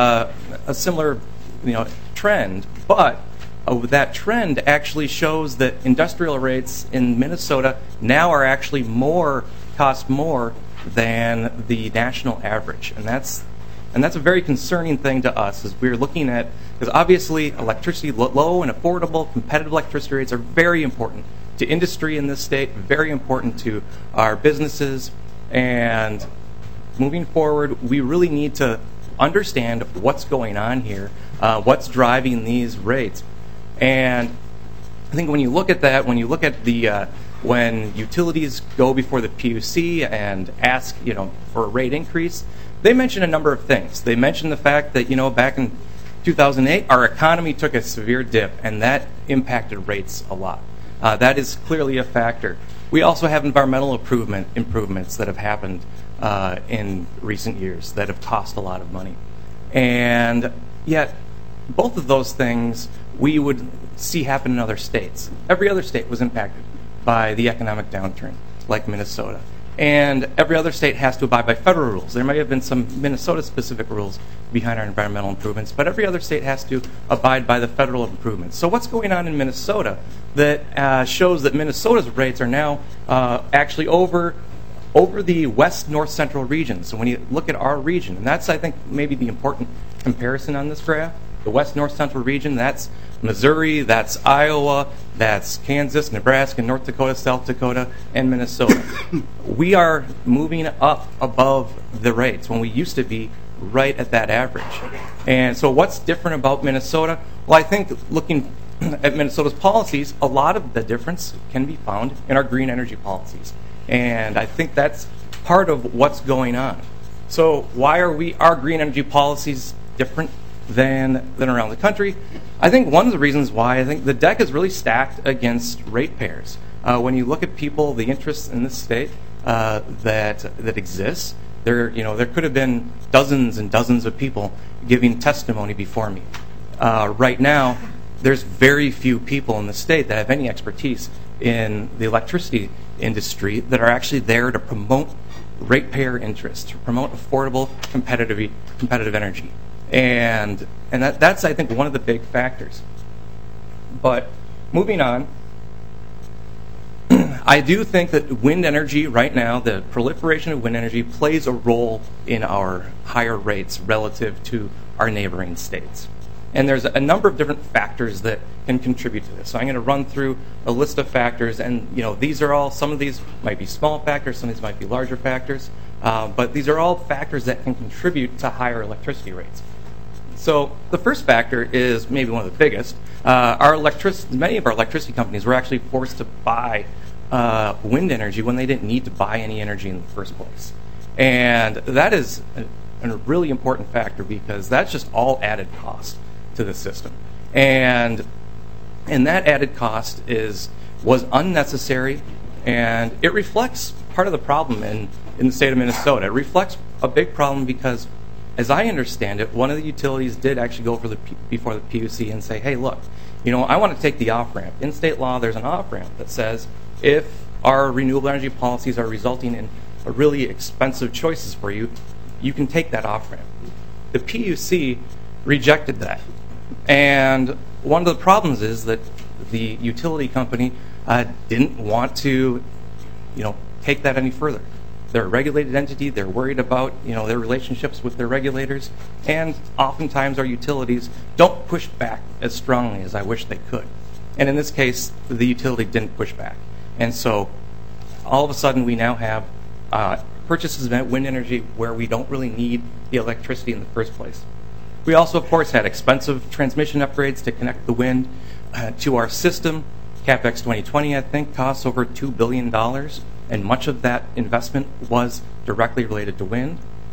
trend, but that trend actually shows that industrial rates in Minnesota now are actually cost more than the national average, and that's a very concerning thing to us as we're looking at, because obviously electricity, low and affordable, competitive electricity rates are very important to industry in this state, very important to our businesses, and moving forward, we really need to understand what's going on here, what's driving these rates. And I think when you look at that, when you look at when utilities go before the PUC and ask, for a rate increase, they mention a number of things. They mention the fact that, back in 2008, our economy took a severe dip, and that impacted rates a lot. That is clearly a factor. We also have environmental improvements that have happened in recent years that have cost a lot of money. And yet, both of those things we would see happen in other states. Every other state was impacted by the economic downturn, like Minnesota. And every other state has to abide by federal rules. There may have been some Minnesota-specific rules behind our environmental improvements, but every other state has to abide by the federal improvements. So what's going on in Minnesota that shows that Minnesota's rates are now actually over the west, north, central region? So when you look at our region, and that's, I think, maybe the important comparison on this graph, the west, north, central region, that's Missouri, that's Iowa, that's Kansas, Nebraska, North Dakota, South Dakota, and Minnesota. We are moving up above the rates when we used to be right at that average. And so what's different about Minnesota? Well, I think looking at Minnesota's policies, a lot of the difference can be found in our green energy policies. And I think that's part of what's going on. So why are our green energy policies different than around the country? I think one of the reasons why, I think the deck is really stacked against ratepayers. When you look at people, the interests in this state that exists, there could have been dozens and dozens of people giving testimony before me. Right now, there's very few people in the state that have any expertise in the electricity industry that are actually there to promote ratepayer interests, to promote affordable, competitive energy. And that's, I think, one of the big factors. But moving on, I do think that wind energy right now, the proliferation of wind energy, plays a role in our higher rates relative to our neighboring states. And there's a number of different factors that can contribute to this. So I'm going to run through a list of factors, and these are all, some of these might be small factors, some of these might be larger factors, but these are all factors that can contribute to higher electricity rates. So the first factor is maybe one of the biggest. Many of our electricity companies were actually forced to buy wind energy when they didn't need to buy any energy in the first place. And that is a really important factor because that's just all added cost to the system. And that added cost was unnecessary, and it reflects part of the problem in the state of Minnesota. It reflects a big problem because, as I understand it, one of the utilities did actually go before the PUC and say, hey, look, I want to take the off-ramp. In state law, there's an off-ramp that says if our renewable energy policies are resulting in really expensive choices for you, you can take that off-ramp. The PUC rejected that. And one of the problems is that the utility company didn't want to take that any further. They're a regulated entity. They're worried about their relationships with their regulators, and oftentimes our utilities don't push back as strongly as I wish they could. And in this case, the utility didn't push back, and so all of a sudden we now have purchases of wind energy where we don't really need the electricity in the first place. We also, of course, had expensive transmission upgrades to connect the wind to our system. CapEx 2020, I think, costs over $2 billion. And much of that investment was directly related to wind.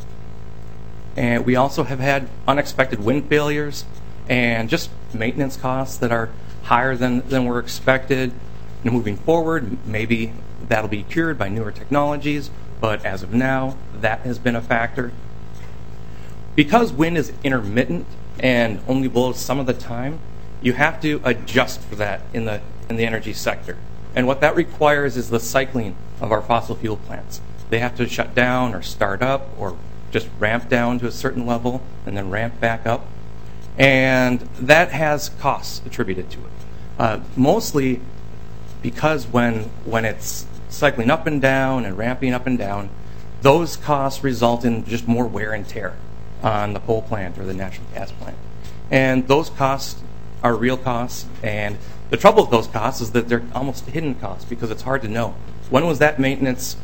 And we also have had unexpected wind failures and just maintenance costs that are higher than were expected. And moving forward, maybe that'll be cured by newer technologies, but as of now, that has been a factor. Because wind is intermittent and only blows some of the time, you have to adjust for that in the energy sector. And what that requires is the cycling of our fossil fuel plants. They have to shut down or start up or just ramp down to a certain level and then ramp back up. And that has costs attributed to it. Mostly because when it's cycling up and down and ramping up and down, those costs result in just more wear and tear on the coal plant or the natural gas plant. And those costs are real costs, and the trouble with those costs is that they're almost hidden costs because it's hard to know. When was that maintenance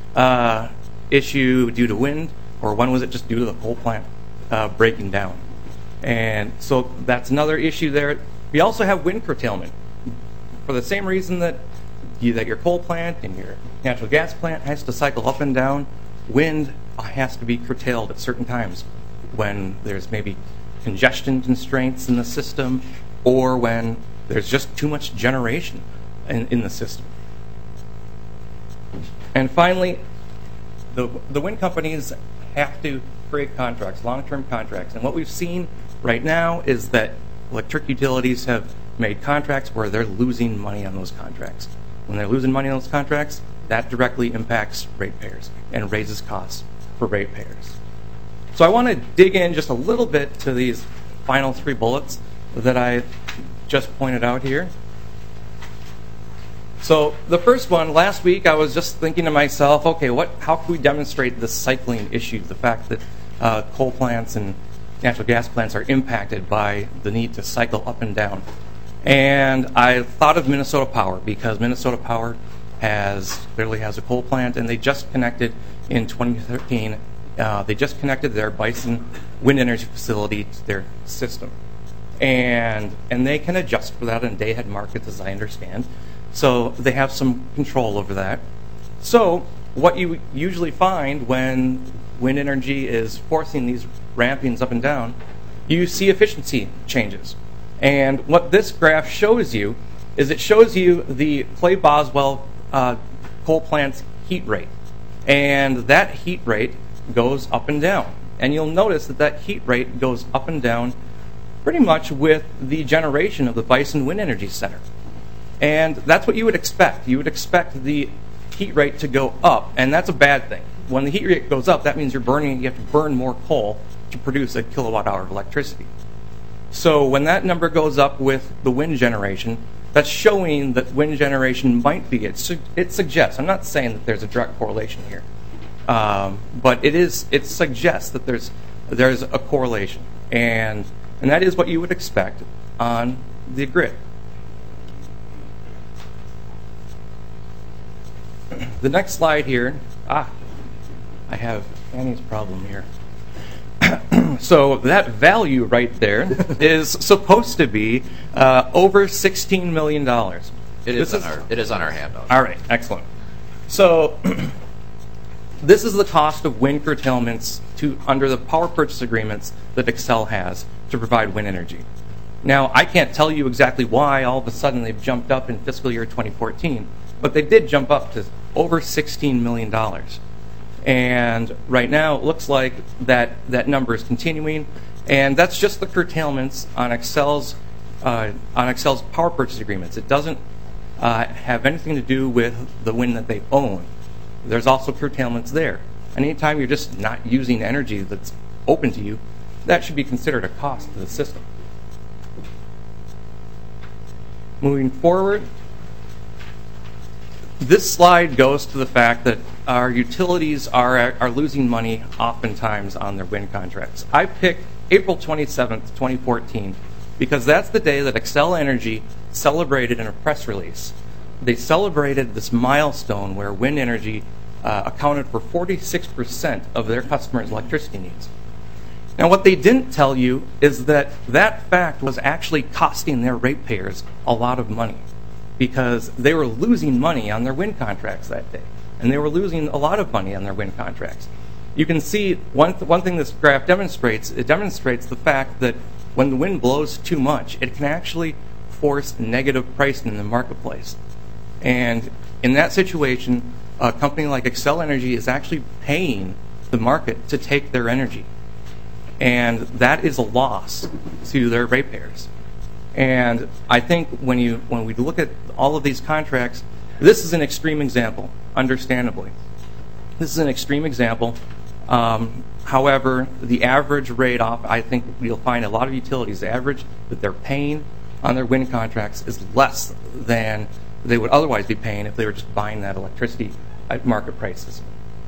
issue due to wind, or when was it just due to the coal plant breaking down? And so that's another issue there. We also have wind curtailment. For the same reason that your coal plant and your natural gas plant has to cycle up and down, wind has to be curtailed at certain times when there's maybe congestion constraints in the system or when there's just too much generation in the system. And finally, the wind companies have to create contracts, long-term contracts. And what we've seen right now is that electric utilities have made contracts where they're losing money on those contracts. When they're losing money on those contracts, that directly impacts ratepayers and raises costs for ratepayers. So I want to dig in just a little bit to these final three bullets that I just pointed out here. So the first one, last week I was just thinking to myself, okay, how can we demonstrate this cycling issue, the fact that coal plants and natural gas plants are impacted by the need to cycle up and down. And I thought of Minnesota Power because Minnesota Power clearly has a coal plant, and they just connected in 2013. They just connected their Bison wind energy facility to their system. And they can adjust for that in day-ahead markets, as I understand. So they have some control over that. So what you usually find when wind energy is forcing these rampings up and down, you see efficiency changes. And what this graph shows you is it shows you the Clay Boswell coal plant's heat rate. And that heat rate goes up and down. And you'll notice that heat rate goes up and down pretty much with the generation of the Bison Wind Energy Center. And that's what you would expect. You would expect the heat rate to go up, and that's a bad thing. When the heat rate goes up, that means you have to burn more coal to produce a kilowatt hour of electricity. So when that number goes up with the wind generation, that's showing that wind generation might be, it suggests, I'm not saying that there's a direct correlation here, but it suggests that there's a correlation. And that is what you would expect on the grid. The next slide here, I have Annie's problem here. So that value right there is supposed to be over $16 million. It is on our handout. All right, excellent. So this is the cost of wind curtailments under the power purchase agreements that Xcel has to provide wind energy. Now, I can't tell you exactly why all of a sudden they've jumped up in fiscal year 2014, but they did jump up to over $16 million. And right now it looks like that number is continuing, and that's just the curtailments on Xcel's power purchase agreements. It doesn't have anything to do with the wind that they own. There's also curtailments there. And anytime you're just not using energy that's open to you, that should be considered a cost to the system. Moving forward, this slide goes to the fact that our utilities are losing money oftentimes on their wind contracts. I picked April 27th, 2014, because that's the day that Xcel Energy celebrated in a press release. They celebrated this milestone where wind energy accounted for 46% of their customers' electricity needs. Now, what they didn't tell you is that fact was actually costing their ratepayers a lot of money, because they were losing money on their wind contracts that day. And they were losing a lot of money on their wind contracts. You can see one thing this graph demonstrates, it demonstrates the fact that when the wind blows too much, it can actually force negative pricing in the marketplace. And in that situation, a company like Xcel Energy is actually paying the market to take their energy. And that is a loss to their ratepayers. And I think when we look at all of these contracts, this is an extreme example, understandably. This is an extreme example. However, the average rate off, I think you'll find a lot of utilities, the average that they're paying on their wind contracts is less than they would otherwise be paying if they were just buying that electricity at market prices.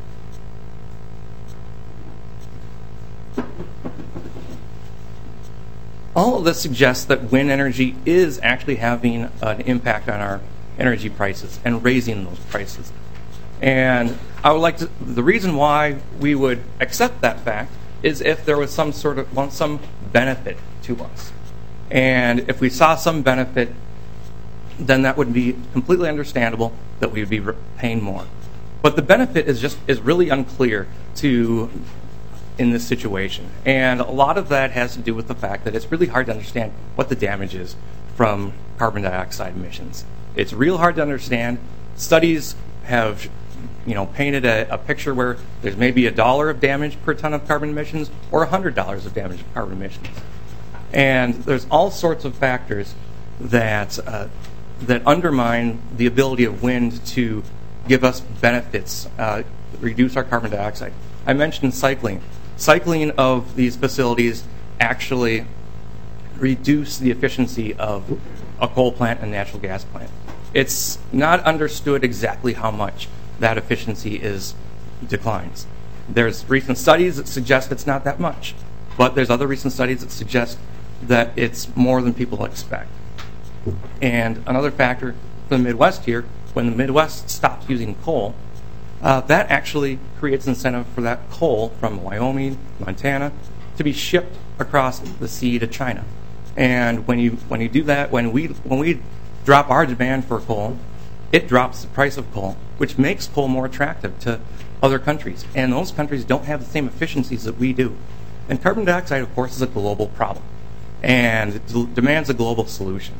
All of this suggests that wind energy is actually having an impact on our energy prices and raising those prices. And I would like to, the reason why we would accept that fact is if there was some benefit to us. And if we saw some benefit, then that would be completely understandable that we would be paying more. But the benefit is really unclear in this situation. And a lot of that has to do with the fact that it's really hard to understand what the damage is from carbon dioxide emissions. It's real hard to understand. Studies have painted a picture where there's maybe $1 of damage per ton of carbon emissions or $100 of damage of carbon emissions. And there's all sorts of factors that undermine the ability of wind to give us benefits, reduce our carbon dioxide. I mentioned cycling. Cycling of these facilities actually reduce the efficiency of a coal plant and natural gas plant. It's not understood exactly how much that efficiency declines. There's recent studies that suggest it's not that much, but there's other recent studies that suggest that it's more than people expect. And another factor for the Midwest here, when the Midwest stops using coal, that actually creates incentive for that coal from Wyoming, Montana, to be shipped across the sea to China. And when you do that, when we drop our demand for coal, it drops the price of coal, which makes coal more attractive to other countries. And those countries don't have the same efficiencies that we do. And carbon dioxide, of course, is a global problem, and it demands a global solution.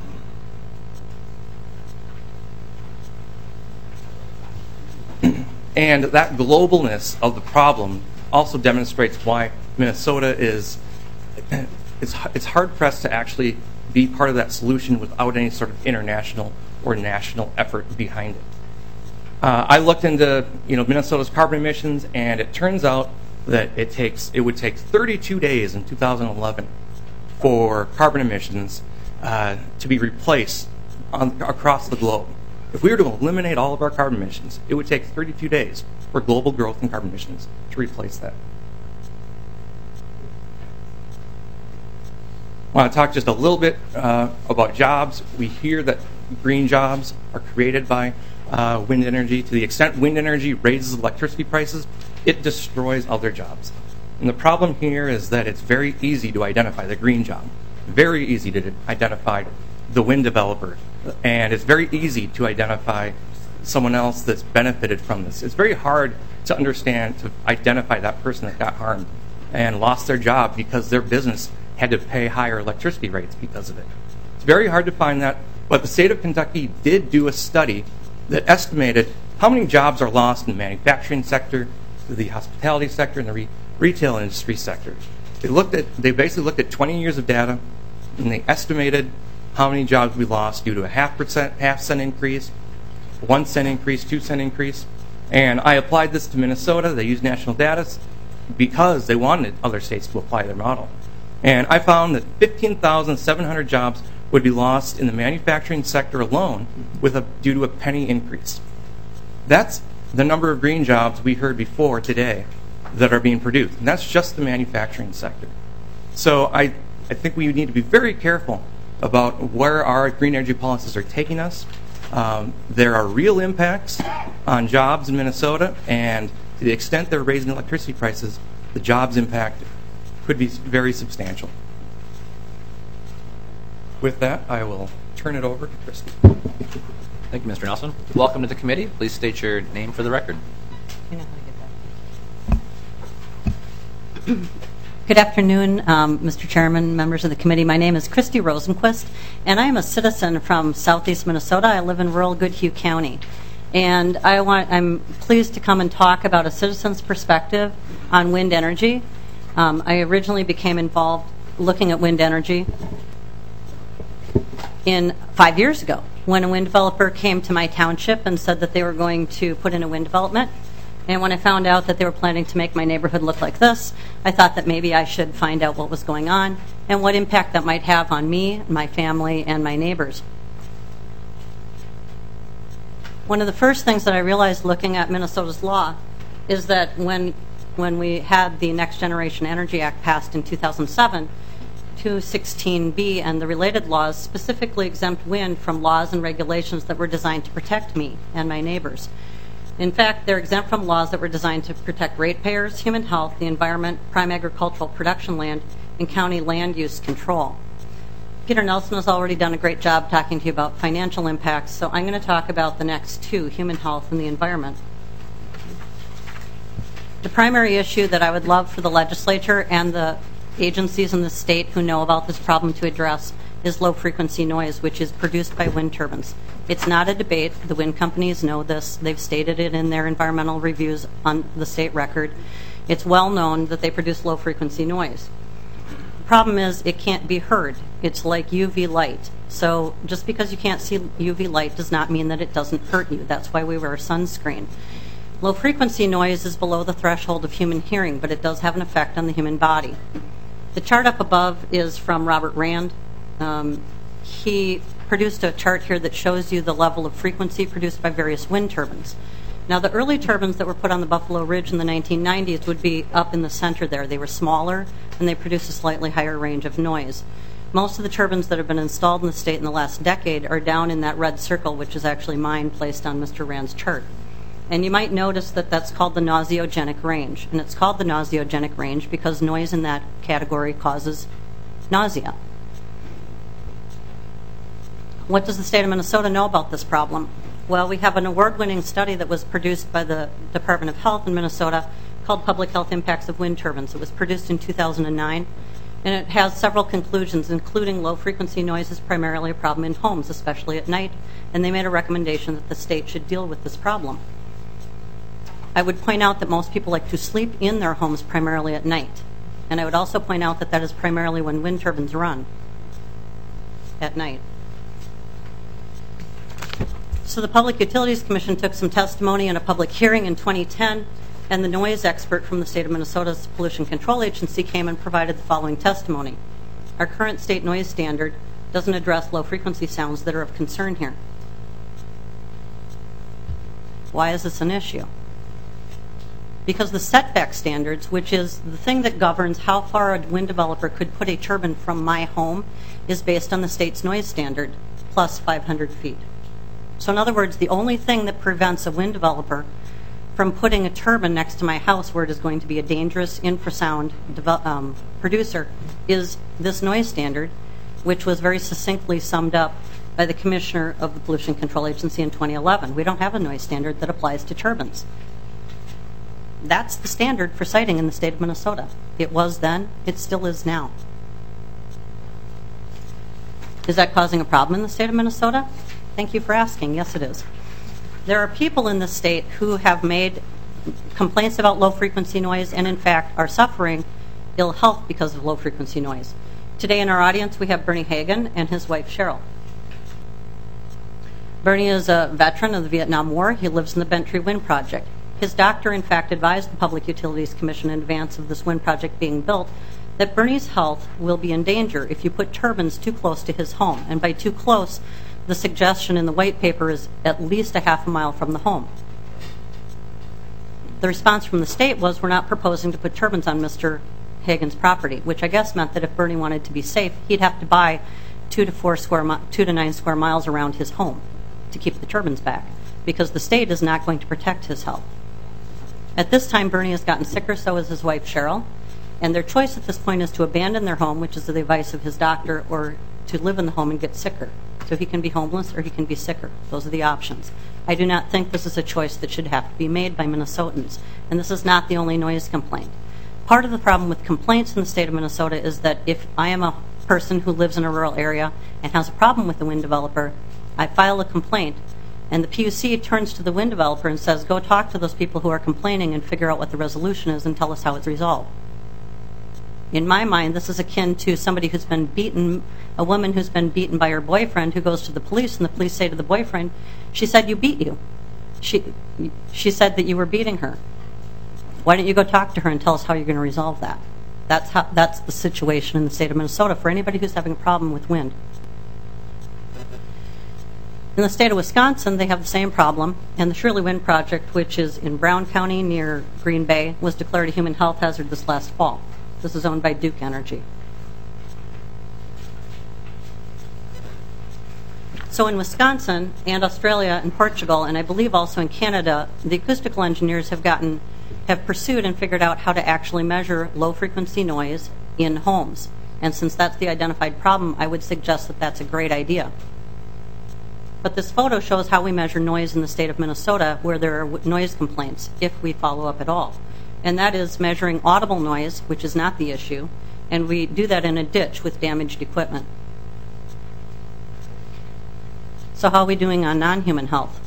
And that globalness of the problem also demonstrates why Minnesota is it's hard pressed to actually be part of that solution without any sort of international or national effort behind it. I looked into Minnesota's carbon emissions, and it turns out that it would take 32 days in 2011 for carbon emissions to be replaced across the globe. If we were to eliminate all of our carbon emissions, it would take 32 days for global growth in carbon emissions to replace that. I want to talk just a little bit about jobs. We hear that green jobs are created by wind energy. To the extent wind energy raises electricity prices, it destroys other jobs. And the problem here is that it's very easy to identify the green job, very easy to identify the wind developer, and it's very easy to identify someone else that's benefited from this. It's very hard to understand, to identify that person that got harmed and lost their job because their business had to pay higher electricity rates because of it. It's very hard to find that, but the state of Kentucky did do a study that estimated how many jobs are lost in the manufacturing sector, the hospitality sector, and the retail industry sector. They basically looked at 20 years of data, and they estimated how many jobs we lost due to a half cent increase, 1 cent increase, 2 cent increase. And I applied this to Minnesota. They used national data because they wanted other states to apply their model. And I found that 15,700 jobs would be lost in the manufacturing sector alone due to a penny increase. That's the number of green jobs we heard before today that are being produced. And that's just the manufacturing sector. So I think we need to be very careful about where our green energy policies are taking us. There are real impacts on jobs in Minnesota, and to the extent they're raising electricity prices, the jobs impact could be very substantial. With that, I will turn it over to Christy. Thank you, Mr. Nelson. Welcome to the committee. Please state your name for the record. Good afternoon, Mr. Chairman, members of the committee. My name is Christy Rosenquist, and I am a citizen from southeast Minnesota. I live in rural Goodhue County. And I'm pleased to come and talk about a citizen's perspective on wind energy. I originally became involved looking at wind energy 5 years ago when a wind developer came to my township and said that they were going to put in a wind development. And when I found out that they were planning to make my neighborhood look like this, I thought that maybe I should find out what was going on and what impact that might have on me, my family, and my neighbors. One of the first things that I realized looking at Minnesota's law is that when we had the Next Generation Energy Act passed in 2007, 216B and the related laws specifically exempt wind from laws and regulations that were designed to protect me and my neighbors. In fact, they're exempt from laws that were designed to protect ratepayers, human health, the environment, prime agricultural production land, and county land use control. Peter Nelson has already done a great job talking to you about financial impacts, so I'm going to talk about the next two, human health and the environment. The primary issue that I would love for the legislature and the agencies in the state who know about this problem to address is low-frequency noise, which is produced by wind turbines. It's not a debate. The wind companies know this. They've stated it in their environmental reviews on the state record. It's well known that they produce low-frequency noise. The problem is it can't be heard. It's like UV light. So just because you can't see UV light does not mean that it doesn't hurt you. That's why we wear sunscreen. Low-frequency noise is below the threshold of human hearing, but it does have an effect on the human body. The chart up above is from Robert Rand. He produced a chart here that shows you the level of frequency produced by various wind turbines. Now, the early turbines that were put on the Buffalo Ridge in the 1990s would be up in the center there. They were smaller, and they produced a slightly higher range of noise. Most of the turbines that have been installed in the state in the last decade are down in that red circle, which is actually mine placed on Mr. Rand's chart. And you might notice that that's called the nauseogenic range. And it's called the nauseogenic range because noise in that category causes nausea. What does the state of Minnesota know about this problem? Well, we have an award-winning study that was produced by the Department of Health in Minnesota called Public Health Impacts of Wind Turbines. It was produced in 2009, and it has several conclusions, including low-frequency noise is primarily a problem in homes, especially at night, and they made a recommendation that the state should deal with this problem. I would point out that most people like to sleep in their homes primarily at night. And I would also point out that that is primarily when wind turbines run at night. So the Public Utilities Commission took some testimony in a public hearing in 2010, and the noise expert from the state of Minnesota's Pollution Control Agency came and provided the following testimony. Our current state noise standard doesn't address low-frequency sounds that are of concern here. Why is this an issue? Because the setback standards, which is the thing that governs how far a wind developer could put a turbine from my home, is based on the state's noise standard, plus 500 feet. So in other words, the only thing that prevents a wind developer from putting a turbine next to my house where it is going to be a dangerous infrasound producer is this noise standard, which was very succinctly summed up by the Commissioner of the Pollution Control Agency in 2011. We don't have a noise standard that applies to turbines. That's the standard for siting in the state of Minnesota. It was then, it still is now. Is that causing a problem in the state of Minnesota? Thank you for asking. Yes, it is. There are people in the state who have made complaints about low-frequency noise and, in fact, are suffering ill health because of low-frequency noise. Today in our audience, we have Bernie Hagan and his wife, Cheryl. Bernie is a veteran of the Vietnam War. He lives in the Bent Tree Wind Project. His doctor, in fact, advised the Public Utilities Commission in advance of this wind project being built that Bernie's health will be in danger if you put turbines too close to his home. And by too close, the suggestion in the white paper is at least a half a mile from the home. The response from the state was, we're not proposing to put turbines on Mr. Hagan's property, which I guess meant that if Bernie wanted to be safe, he'd have to buy 2 to 9 square miles around his home to keep the turbines back, because the state is not going to protect his health. At this time, Bernie has gotten sicker, so has his wife, Cheryl, and their choice at this point is to abandon their home, which is the advice of his doctor, or to live in the home and get sicker. So he can be homeless or he can be sicker. Those are the options. I do not think this is a choice that should have to be made by Minnesotans, and this is not the only noise complaint. Part of the problem with complaints in the state of Minnesota is that if I am a person who lives in a rural area and has a problem with the wind developer, I file a complaint, and the PUC turns to the wind developer and says, go talk to those people who are complaining and figure out what the resolution is and tell us how it's resolved. In my mind, this is akin to somebody who's been beaten, a woman who's been beaten by her boyfriend who goes to the police, and the police say to the boyfriend, she said you beat you. She said that you were beating her. Why don't you go talk to her and tell us how you're going to resolve that? That's the situation in the state of Minnesota for anybody who's having a problem with wind. In the state of Wisconsin, they have the same problem, and the Shirley Wind Project, which is in Brown County near Green Bay, was declared a human health hazard this last fall. This is owned by Duke Energy. So in Wisconsin and Australia and Portugal, and I believe also in Canada, the acoustical engineers have pursued and figured out how to actually measure low-frequency noise in homes. And since that's the identified problem, I would suggest that that's a great idea. But this photo shows how we measure noise in the state of Minnesota where there are noise complaints, if we follow up at all. And that is measuring audible noise, which is not the issue, and we do that in a ditch with damaged equipment. So how are we doing on non-human health?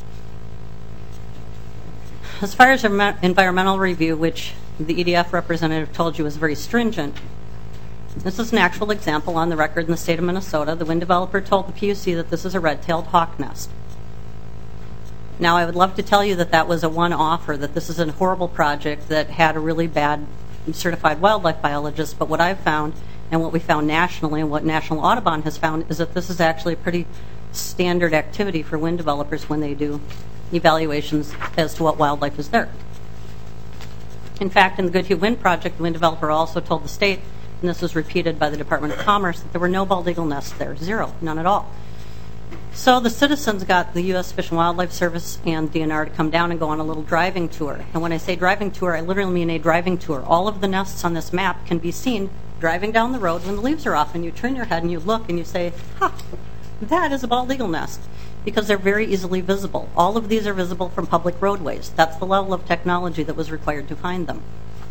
As far as environmental review, which the EDF representative told you was very stringent, this is an actual example on the record in the state of Minnesota. The wind developer told the PUC that this is a red-tailed hawk nest. Now, I would love to tell you that that was a one-off, or that this is a horrible project that had a really bad certified wildlife biologist, but what I've found, and what we found nationally, and what National Audubon has found, is that this is actually a pretty standard activity for wind developers when they do evaluations as to what wildlife is there. In fact, in the Goodhue Wind Project, the wind developer also told the state, and this was repeated by the Department of Commerce, that there were no bald eagle nests there, zero, none at all. So the citizens got the U.S. Fish and Wildlife Service and DNR to come down and go on a little driving tour. And when I say driving tour, I literally mean a driving tour. All of the nests on this map can be seen driving down the road when the leaves are off, and you turn your head and you look and you say, ha, that is a bald eagle nest, because they're very easily visible. All of these are visible from public roadways. That's the level of technology that was required to find them.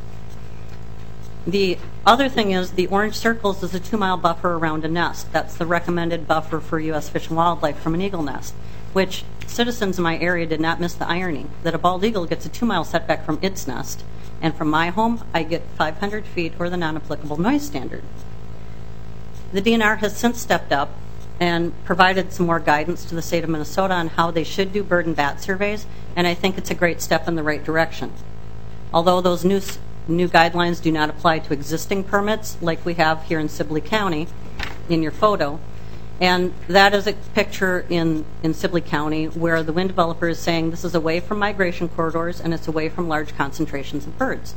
The other thing is the orange circles is a 2-mile buffer around a nest. That's the recommended buffer for U.S. Fish and Wildlife from an eagle nest. which citizens in my area did not miss the irony, that a bald eagle gets a 2-mile setback from its nest, and from my home, I get 500 feet or the non-applicable noise standard. The DNR has since stepped up and provided some more guidance to the state of Minnesota on how they should do bird and bat surveys, and I think it's a great step in the right direction. Although those new guidelines do not apply to existing permits like we have here in Sibley County in your photo, and that is a picture in Sibley County where the wind developer is saying this is away from migration corridors and it's away from large concentrations of birds.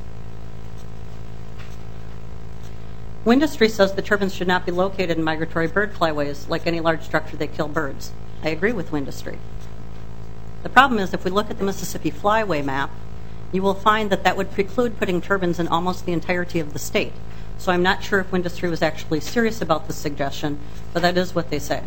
Windustry says the turbines should not be located in migratory bird flyways. Like any large structure, they kill birds. I agree with Windustry. The problem is if we look at the Mississippi Flyway map, you will find that that would preclude putting turbines in almost the entirety of the state. So I'm not sure if Windustry was actually serious about this suggestion, but that is what they say.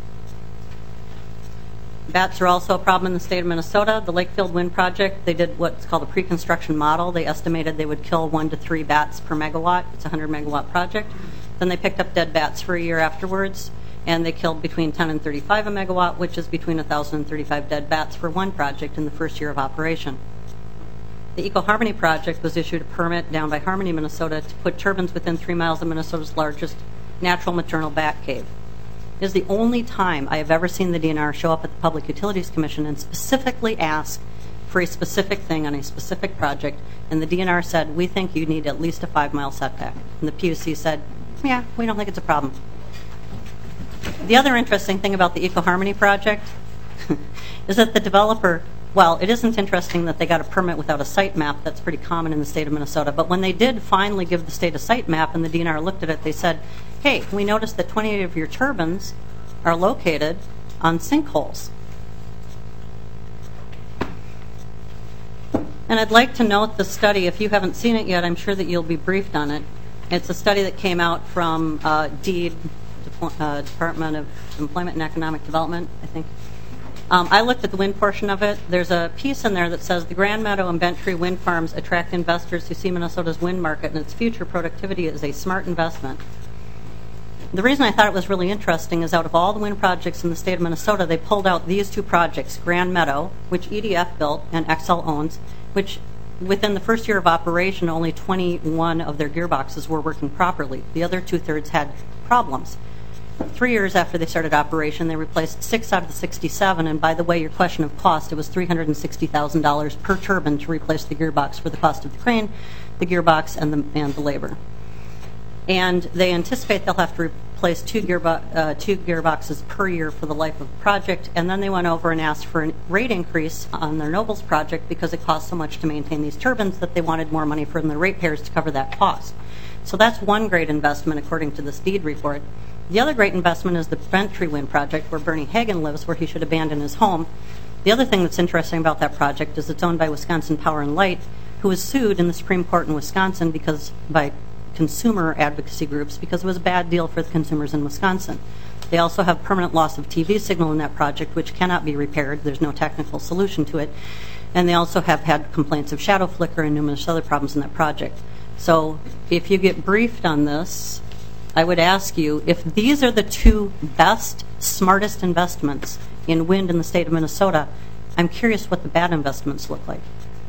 Bats are also a problem in the state of Minnesota. The Lakefield Wind Project, they did what's called a pre-construction model. They estimated they would kill 1 to 3 bats per megawatt. It's a 100-megawatt project. Then they picked up dead bats for a year afterwards, and they killed between 10 and 35 a megawatt, which is between 1,000 and 35 dead bats for one project in the first year of operation. The EcoHarmony project was issued a permit down by Harmony, Minnesota, to put turbines within 3 miles of Minnesota's largest natural maternal bat cave. It is the only time I have ever seen the DNR show up at the Public Utilities Commission and specifically ask for a specific thing on a specific project, and the DNR said, we think you need at least a 5-mile setback. And the PUC said, yeah, we don't think it's a problem. The other interesting thing about the EcoHarmony project is that the developer, well, it isn't interesting that they got a permit without a site map. That's pretty common in the state of Minnesota. But when they did finally give the state a site map and the DNR looked at it, they said, hey, we noticed that 28 of your turbines are located on sinkholes. And I'd like to note the study. If you haven't seen it yet, I'm sure that you'll be briefed on it. It's a study that came out from DEED, Department of Employment and Economic Development, I think. I looked at the wind portion of it. There's a piece in there that says the Grand Meadow and Bent Tree wind farms attract investors who see Minnesota's wind market and its future productivity as a smart investment. The reason I thought it was really interesting is out of all the wind projects in the state of Minnesota, they pulled out these 2 projects, Grand Meadow, which EDF built and Xcel owns, which within the first year of operation, only 21 of their gearboxes were working properly. The other 2/3 had problems. 3 years after they started operation, they replaced 6 out of the 67, and by the way, your question of cost, it was $360,000 per turbine to replace the gearbox for the cost of the crane, the gearbox, and the labor. And they anticipate they'll have to replace 2 gearboxes per year for the life of the project, and then they went over and asked for a rate increase on their Nobles project because it cost so much to maintain these turbines that they wanted more money from the ratepayers to cover that cost. So that's one great investment according to this DEED report. The other great investment is the Bent Tree Wind Project, where Bernie Hagan lives, where he should abandon his home. The other thing that's interesting about that project is it's owned by Wisconsin Power and Light, who was sued in the Supreme Court in Wisconsin by consumer advocacy groups because it was a bad deal for the consumers in Wisconsin. They also have permanent loss of TV signal in that project, which cannot be repaired. There's no technical solution to it. And they also have had complaints of shadow flicker and numerous other problems in that project. So if you get briefed on this, I would ask you, if these are the 2 best, smartest investments in wind in the state of Minnesota, I'm curious what the bad investments look like.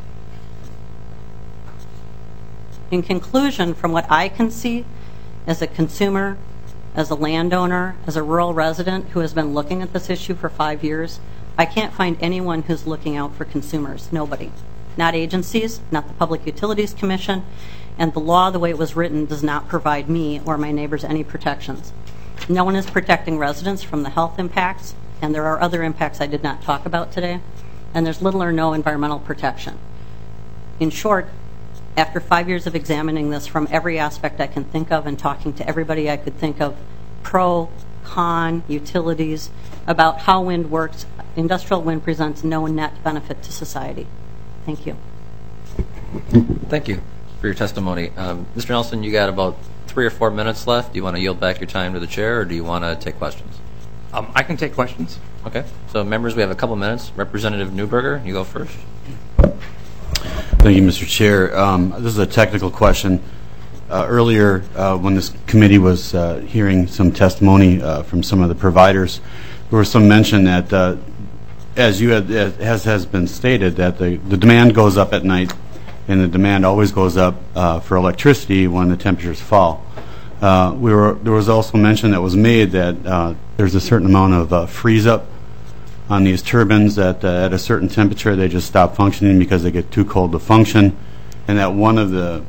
In conclusion, from what I can see, as a consumer, as a landowner, as a rural resident who has been looking at this issue for 5 years, I can't find anyone who's looking out for consumers. Nobody. Not agencies, not the Public Utilities Commission, and the law, the way it was written, does not provide me or my neighbors any protections. No one is protecting residents from the health impacts, and there are other impacts I did not talk about today, and there's little or no environmental protection. In short, after 5 years of examining this from every aspect I can think of and talking to everybody I could think of, pro, con, utilities, about how wind works, industrial wind presents no net benefit to society. Thank you. Thank you for your testimony. Mr. Nelson, you got about 3 or 4 minutes left. Do you want to yield back your time to the chair, or do you want to take questions? I can take questions. Okay. So, members, we have a couple minutes. Representative Newberger, you go first. Thank you, Mr. Chair. This is a technical question. Earlier, when this committee was hearing some testimony from some of the providers, there was some mention that as has been stated, that the demand goes up at night, and the demand always goes up for electricity when the temperatures fall. There was also mention that was made that there's a certain amount of freeze-up on these turbines that at a certain temperature they just stop functioning because they get too cold to function, and that one of the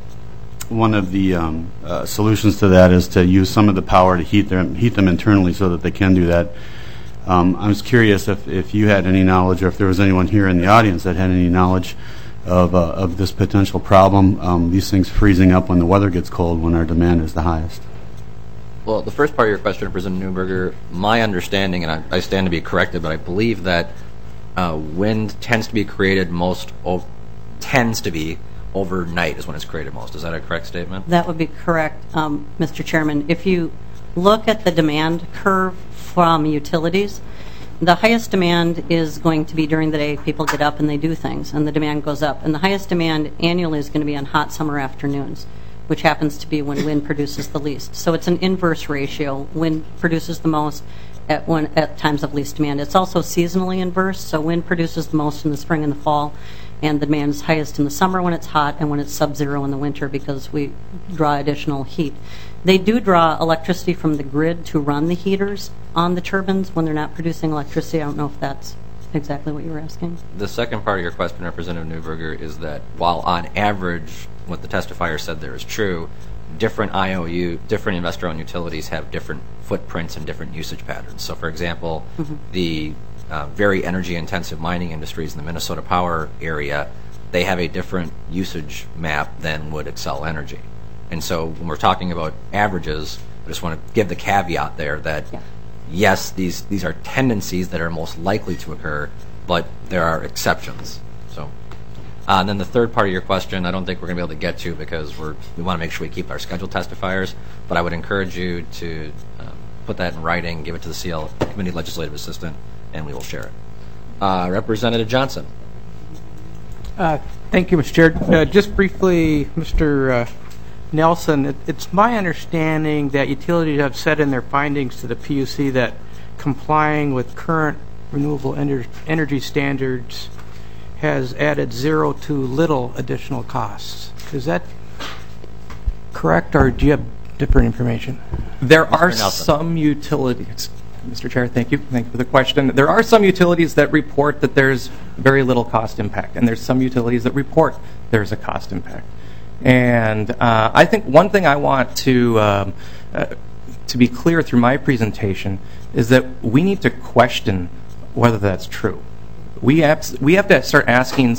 solutions to that is to use some of the power to heat them internally so that they can do that. I was curious if you had any knowledge, or if there was anyone here in the audience that had any knowledge of this potential problem, these things freezing up when the weather gets cold when our demand is the highest. Well, the first part of your question, Representative Newberger, my understanding, and I stand to be corrected, but I believe that wind tends to be created overnight is when it's created most. Is that a correct statement? That would be correct, Mr. Chairman. If you look at the demand curve from utilities, the highest demand is going to be during the day. People get up and they do things, and the demand goes up. And the highest demand annually is going to be on hot summer afternoons, which happens to be when wind produces the least. So it's an inverse ratio. Wind produces the most at times of least demand. It's also seasonally inverse, so wind produces the most in the spring and the fall, and the demand is highest in the summer when it's hot and when it's sub-zero in the winter because we draw additional heat. They do draw electricity from the grid to run the heaters on the turbines when they're not producing electricity. I don't know if that's exactly what you were asking. The second part of your question, Representative Newberger, is that while on average what the testifier said there is true, different investor-owned utilities have different footprints and different usage patterns. So, for example, the very energy-intensive mining industries in the Minnesota Power area, they have a different usage map than would Xcel Energy. And so when we're talking about averages, I just want to give the caveat there that, yes, these are tendencies that are most likely to occur, but there are exceptions. So, and then the third part of your question, I don't think we're going to be able to get to because we want to make sure we keep our scheduled testifiers, but I would encourage you to put that in writing, give it to the Committee Legislative Assistant, and we will share it. Representative Johnson. Thank you, Mr. Chair. Just briefly, Mr. Nelson, it's my understanding that utilities have said in their findings to the PUC that complying with current renewable energy standards has added zero to little additional costs. Is that correct, or do you have different information? There are some utilities, Mr. Chair, thank you for the question. There are some utilities that report that there's very little cost impact, and there's some utilities that report there's a cost impact. And I think one thing I want to be clear through my presentation is that we need to question whether that's true. We have to start asking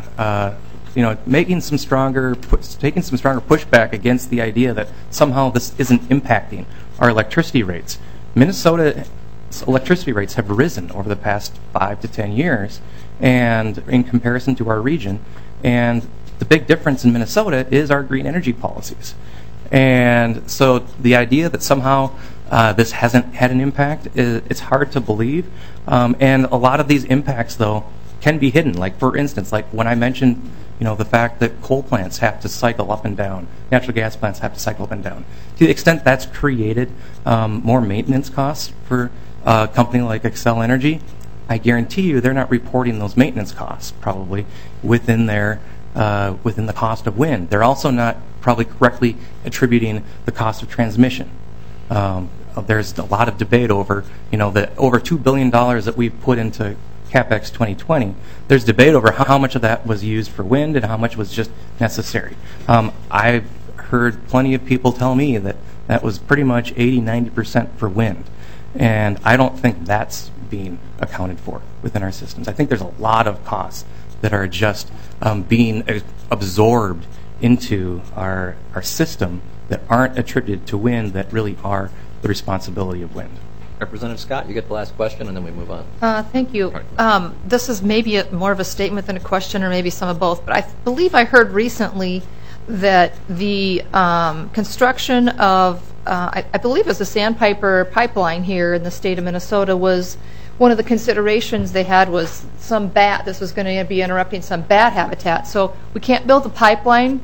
taking some stronger pushback against the idea that somehow this isn't impacting our electricity rates. Minnesota's electricity rates have risen over the past 5 to 10 years, and in comparison to our region, and the big difference in Minnesota is our green energy policies. And so the idea that somehow this hasn't had an impact, it's hard to believe. And a lot of these impacts, though, can be hidden. Like, for instance, like when I mentioned the fact that coal plants have to cycle up and down, natural gas plants have to cycle up and down. To the extent that's created more maintenance costs for a company like Xcel Energy, I guarantee you they're not reporting those maintenance costs probably within the cost of wind. They're also not probably correctly attributing the cost of transmission. There's a lot of debate over, the over $2 billion that we've put into CapEx 2020. There's debate over how much of that was used for wind and how much was just necessary. I've heard plenty of people tell me that was pretty much 80-90% for wind. And I don't think that's being accounted for within our systems. I think there's a lot of costs that are just being absorbed into our system that aren't attributed to wind that really are the responsibility of wind. Representative Scott, you get the last question, and then we move on. Thank you. This is maybe more of a statement than a question, or maybe some of both, but I believe I heard recently that the construction of, I believe it was the Sandpiper pipeline here in the state of Minnesota, was one of the considerations they had was some bat. This was going to be interrupting some bat habitat. So we can't build a pipeline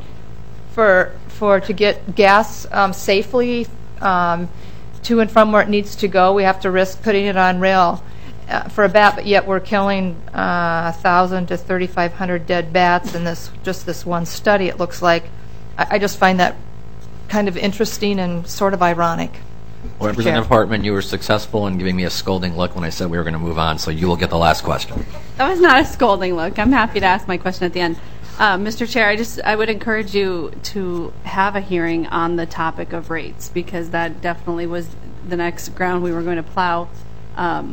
to get gas safely to and from where it needs to go. We have to risk putting it on rail. for a bat, but yet we're killing 1,000 to 3,500 dead bats in this one study, it looks like. I just find that kind of interesting and sort of ironic. Well, Representative Hartman, you were successful in giving me a scolding look when I said we were going to move on, so you will get the last question. That was not a scolding look. I'm happy to ask my question at the end. Mr. Chair, I would encourage you to have a hearing on the topic of rates, because that definitely was the next ground we were going to plow. And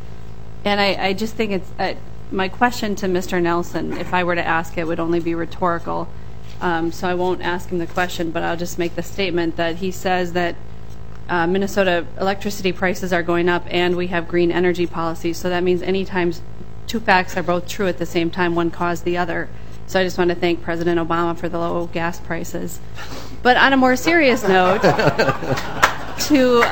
I just think it's my question to Mr. Nelson, if I were to ask it, would only be rhetorical. So I won't ask him the question, but I'll just make the statement that he says that Minnesota electricity prices are going up and we have green energy policies. So that means anytime two facts are both true at the same time, one caused the other. So I just want to thank President Obama for the low gas prices. But on a more serious note, to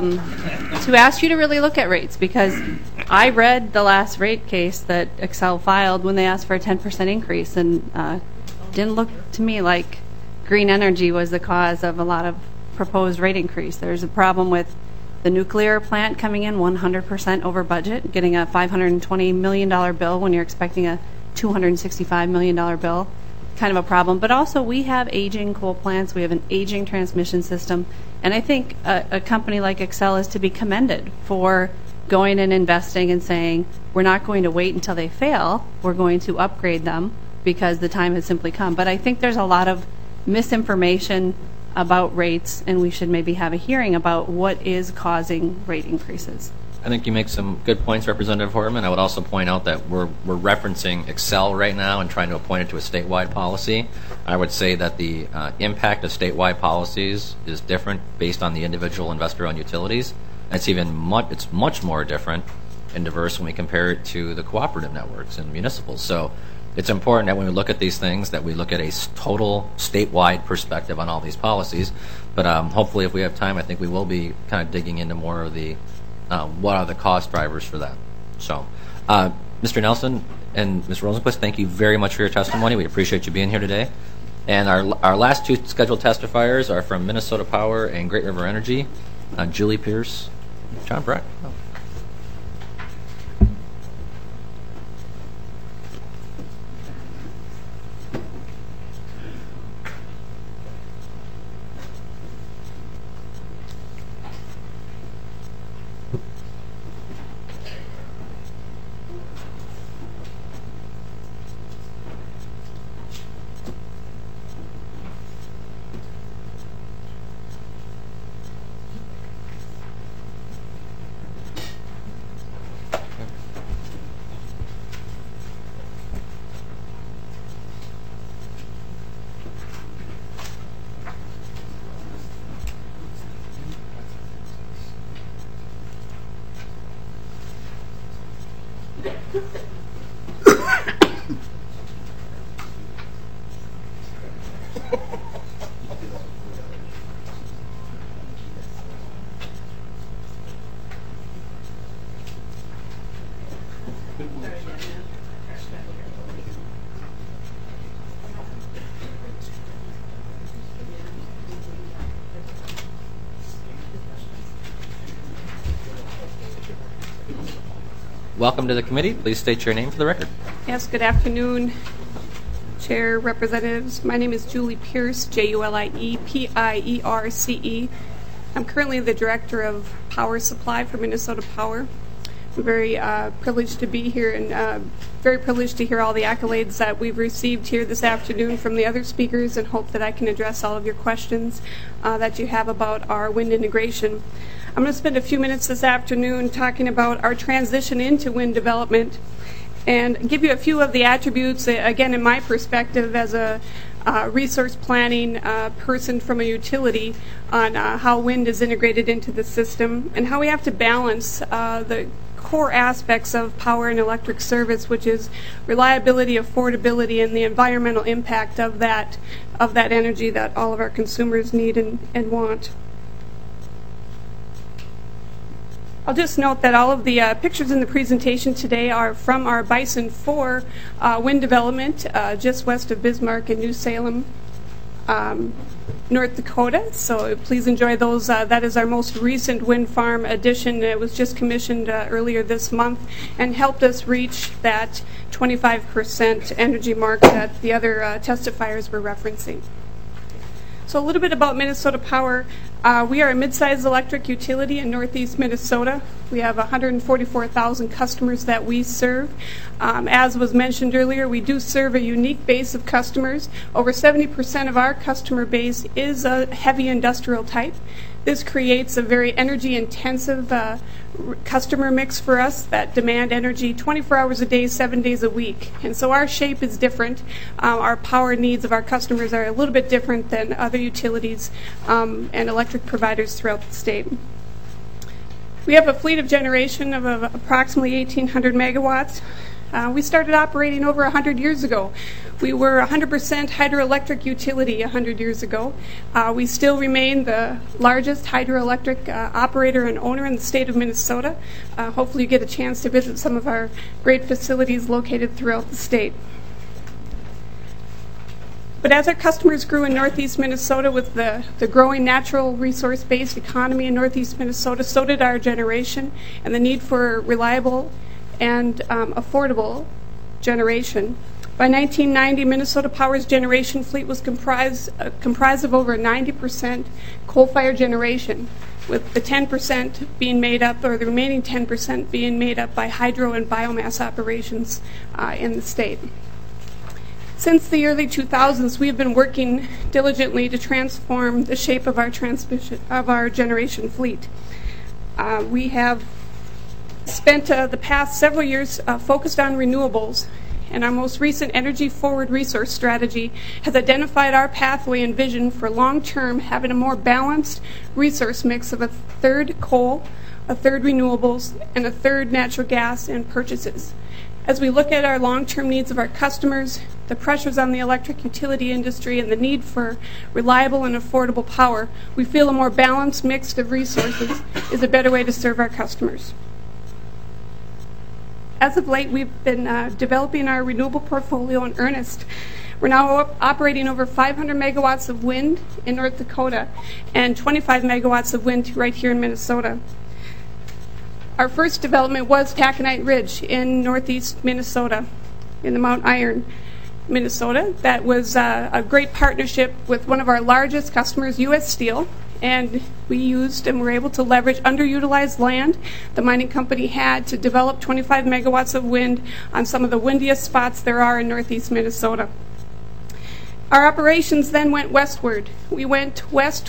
ask you to really look at rates, because I read the last rate case that Xcel filed when they asked for a 10% increase, and didn't look to me like green energy was the cause of a lot of proposed rate increase. There's a problem with the nuclear plant coming in 100% over budget, getting a $520 million bill when you're expecting a $265 million bill. Kind of a problem. But also we have aging coal plants, we have an aging transmission system, and I think a company like Xcel is to be commended for going and investing and saying, we're not going to wait until they fail, we're going to upgrade them because the time has simply come. But I think there's a lot of misinformation about rates, and we should maybe have a hearing about what is causing rate increases. I think you make some good points, Representative Hortman. I would also point out that we're referencing Xcel right now and trying to appoint it to a statewide policy. I would say that the impact of statewide policies is different based on the individual investor-owned utilities. It's much more different and diverse when we compare it to the cooperative networks and municipals. So it's important that when we look at these things that we look at a total statewide perspective on all these policies. But hopefully if we have time, I think we will be kind of digging into more of the what are the cost drivers for that. So Mr. Nelson and Ms. Rosenquist, thank you very much for your testimony. We appreciate you being here today. And our last two scheduled testifiers are from Minnesota Power and Great River Energy, Julie Pierce, John Breck. Welcome to the committee. Please state your name for the record. Yes, good afternoon, Chair, Representatives. My name is Julie Pierce, Julie-Pierce. I'm currently the Director of Power Supply for Minnesota Power. I'm very privileged to be here and very privileged to hear all the accolades that we've received here this afternoon from the other speakers, and hope that I can address all of your questions that you have about our wind integration. I'm going to spend a few minutes this afternoon talking about our transition into wind development and give you a few of the attributes, again, in my perspective as a resource planning person from a utility, on how wind is integrated into the system and how we have to balance the core aspects of power and electric service, which is reliability, affordability, and the environmental impact of that energy that all of our consumers need and want. I'll just note that all of the pictures in the presentation today are from our Bison 4 wind development just west of Bismarck in New Salem. North Dakota. So please enjoy those. That is our most recent wind farm addition. It was just commissioned earlier this month and helped us reach that 25% energy mark that the other testifiers were referencing. So a little bit about Minnesota Power. We are a mid-sized electric utility in northeast Minnesota. We have 144,000 customers that we serve. As was mentioned earlier, we do serve a unique base of customers. Over 70% of our customer base is a heavy industrial type. This creates a very energy-intensive customer mix for us that demand energy 24 hours a day, 7 days a week. And so our shape is different. Our power needs of our customers are a little bit different than other utilities and electric providers throughout the state. We have a fleet of generation of approximately 1,800 megawatts. We started operating over 100 years ago. We were 100% hydroelectric utility 100 years ago. We still remain the largest hydroelectric operator and owner in the state of Minnesota. Hopefully you get a chance to visit some of our great facilities located throughout the state. But as our customers grew in northeast Minnesota with the growing natural resource-based economy in northeast Minnesota, so did our generation, and the need for reliable and affordable generation. By 1990, Minnesota Power's generation fleet was comprised of over 90% coal-fired generation, with the 10% being made up, or the remaining 10% being made up by hydro and biomass operations in the state. Since the early 2000s, we have been working diligently to transform the shape of our generation fleet. We have spent the past several years focused on renewables, and our most recent Energy Forward resource strategy has identified our pathway and vision for long-term having a more balanced resource mix of a third coal, a third renewables, and a third natural gas and purchases. As we look at our long-term needs of our customers, the pressures on the electric utility industry, and the need for reliable and affordable power, we feel a more balanced mix of resources is a better way to serve our customers. As of late, we've been developing our renewable portfolio in earnest. We're now operating over 500 megawatts of wind in North Dakota and 25 megawatts of wind right here in Minnesota. Our first development was Taconite Ridge in northeast Minnesota, in the Mount Iron, Minnesota. That was a great partnership with one of our largest customers, U.S. Steel, and we used and were able to leverage underutilized land the mining company had to develop 25 megawatts of wind on some of the windiest spots there are in northeast Minnesota. Our operations then went westward. We went west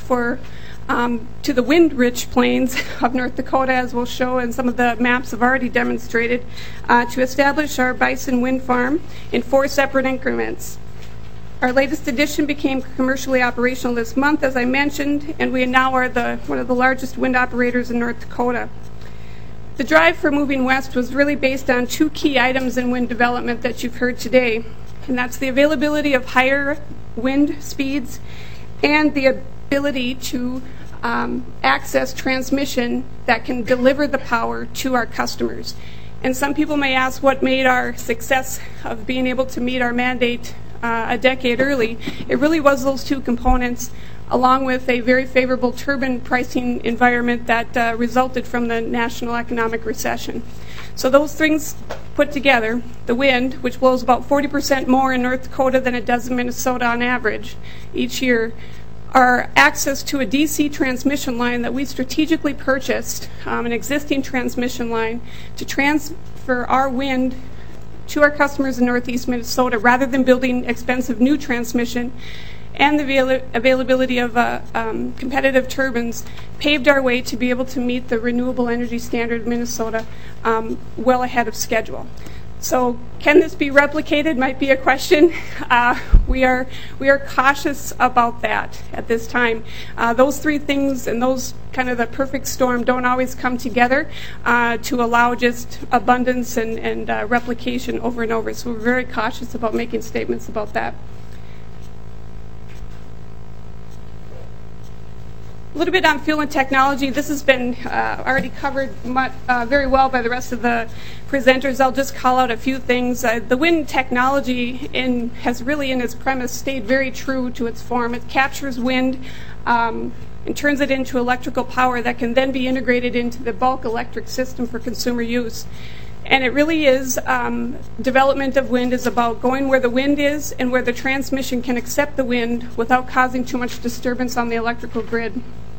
to the wind-rich plains of North Dakota, as we'll show, and some of the maps have already demonstrated, to establish our Bison Wind Farm in 4 separate increments. Our latest addition became commercially operational this month, as I mentioned, and we now are one of the largest wind operators in North Dakota. The drive for moving west was really based on 2 key items in wind development that you've heard today, and that's the availability of higher wind speeds and the ability to access transmission that can deliver the power to our customers. And some people may ask what made our success of being able to meet our mandate a decade early. It really was those 2 components, along with a very favorable turbine pricing environment that resulted from the national economic recession. So those things put together, the wind, which blows about 40% more in North Dakota than it does in Minnesota on average each year, our access to a DC transmission line that we strategically purchased, an existing transmission line, to transfer our wind to our customers in northeast Minnesota rather than building expensive new transmission, and the availability of competitive turbines paved our way to be able to meet the renewable energy standard of Minnesota well ahead of schedule. So can this be replicated might be a question. We are cautious about that at this time. Those 3 things and those kind of the perfect storm don't always come together to allow just abundance and replication over and over. So we're very cautious about making statements about that. A little bit on fuel and technology. This has been already covered very well by the rest of the presenters. I'll just call out a few things. The wind technology has really, in its premise, stayed very true to its form. It captures wind and turns it into electrical power that can then be integrated into the bulk electric system for consumer use. And it really is, development of wind is about going where the wind is and where the transmission can accept the wind without causing too much disturbance on the electrical grid.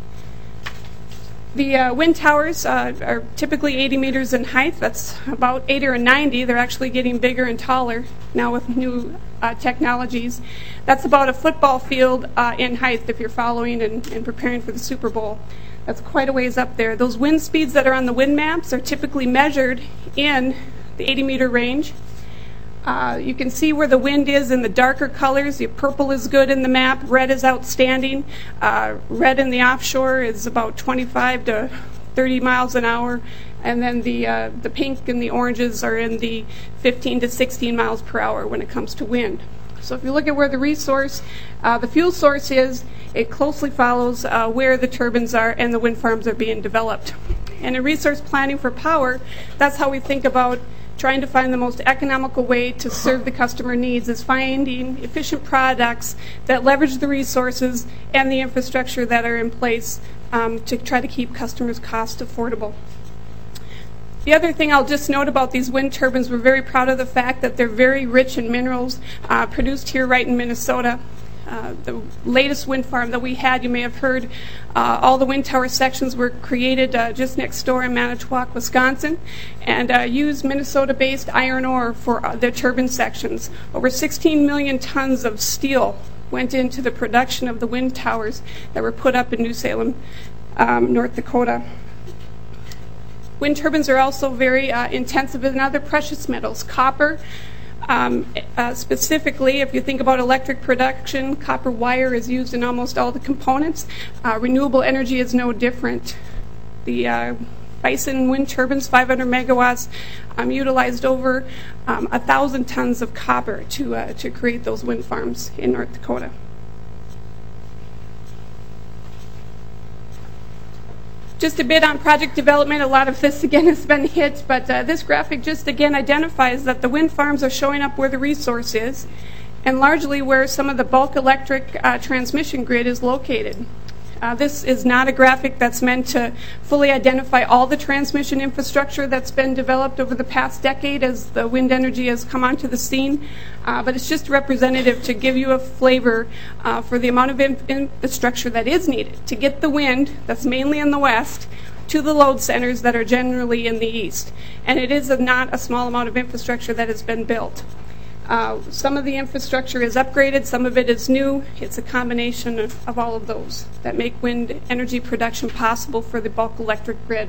The wind towers are typically 80 meters in height. That's about 80 or 90. They're actually getting bigger and taller now with new technologies. That's about a football field in height if you're following and preparing for the Super Bowl. That's quite a ways up there. Those wind speeds that are on the wind maps are typically measured in the 80-meter range. You can see where the wind is in the darker colors. The purple is good in the map. Red is outstanding. Red in the offshore is about 25 to 30 miles an hour. And then the pink and the oranges are in the 15 to 16 miles per hour when it comes to wind. So if you look at where the resource, the fuel source is, it closely follows where the turbines are and the wind farms are being developed. And in resource planning for power, that's how we think about trying to find the most economical way to serve the customer needs, is finding efficient products that leverage the resources and the infrastructure that are in place to try to keep customers' costs affordable. The other thing I'll just note about these wind turbines, we're very proud of the fact that they're very rich in minerals produced here right in Minnesota. The latest wind farm that we had, you may have heard, all the wind tower sections were created just next door in Manitowoc, Wisconsin, and used Minnesota-based iron ore for their turbine sections. Over 16 million tons of steel went into the production of the wind towers that were put up in New Salem, North Dakota. Wind turbines are also very intensive in other precious metals. Copper, specifically, if you think about electric production, copper wire is used in almost all the components. Renewable energy is no different. The Bison wind turbines, 500 megawatts, utilized over 1,000 tons of copper to create those wind farms in North Dakota. Just a bit on project development. A lot of this, again, has been hit, but this graphic just, again, identifies that the wind farms are showing up where the resource is and largely where some of the bulk electric transmission grid is located. This is not a graphic that's meant to fully identify all the transmission infrastructure that's been developed over the past decade as the wind energy has come onto the scene, but it's just representative to give you a flavor for the amount of infrastructure that is needed to get the wind that's mainly in the west to the load centers that are generally in the east. And it is not a small amount of infrastructure that has been built. Some of the infrastructure is upgraded, some of it is new. It's a combination of all of those that make wind energy production possible for the bulk electric grid.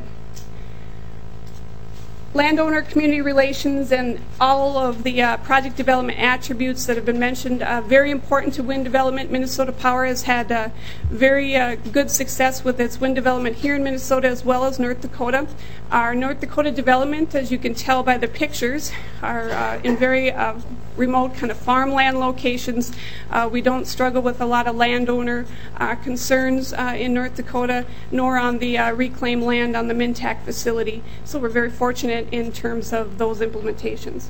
Landowner community relations and all of the project development attributes that have been mentioned, very important to wind development. Minnesota Power has had very good success with its wind development here in Minnesota as well as North Dakota. Our North Dakota development, as you can tell by the pictures, are in very remote kind of farmland locations. We don't struggle with a lot of landowner concerns in North Dakota, nor on the reclaimed land on the Mintac facility. So we're very fortunate in terms of those implementations.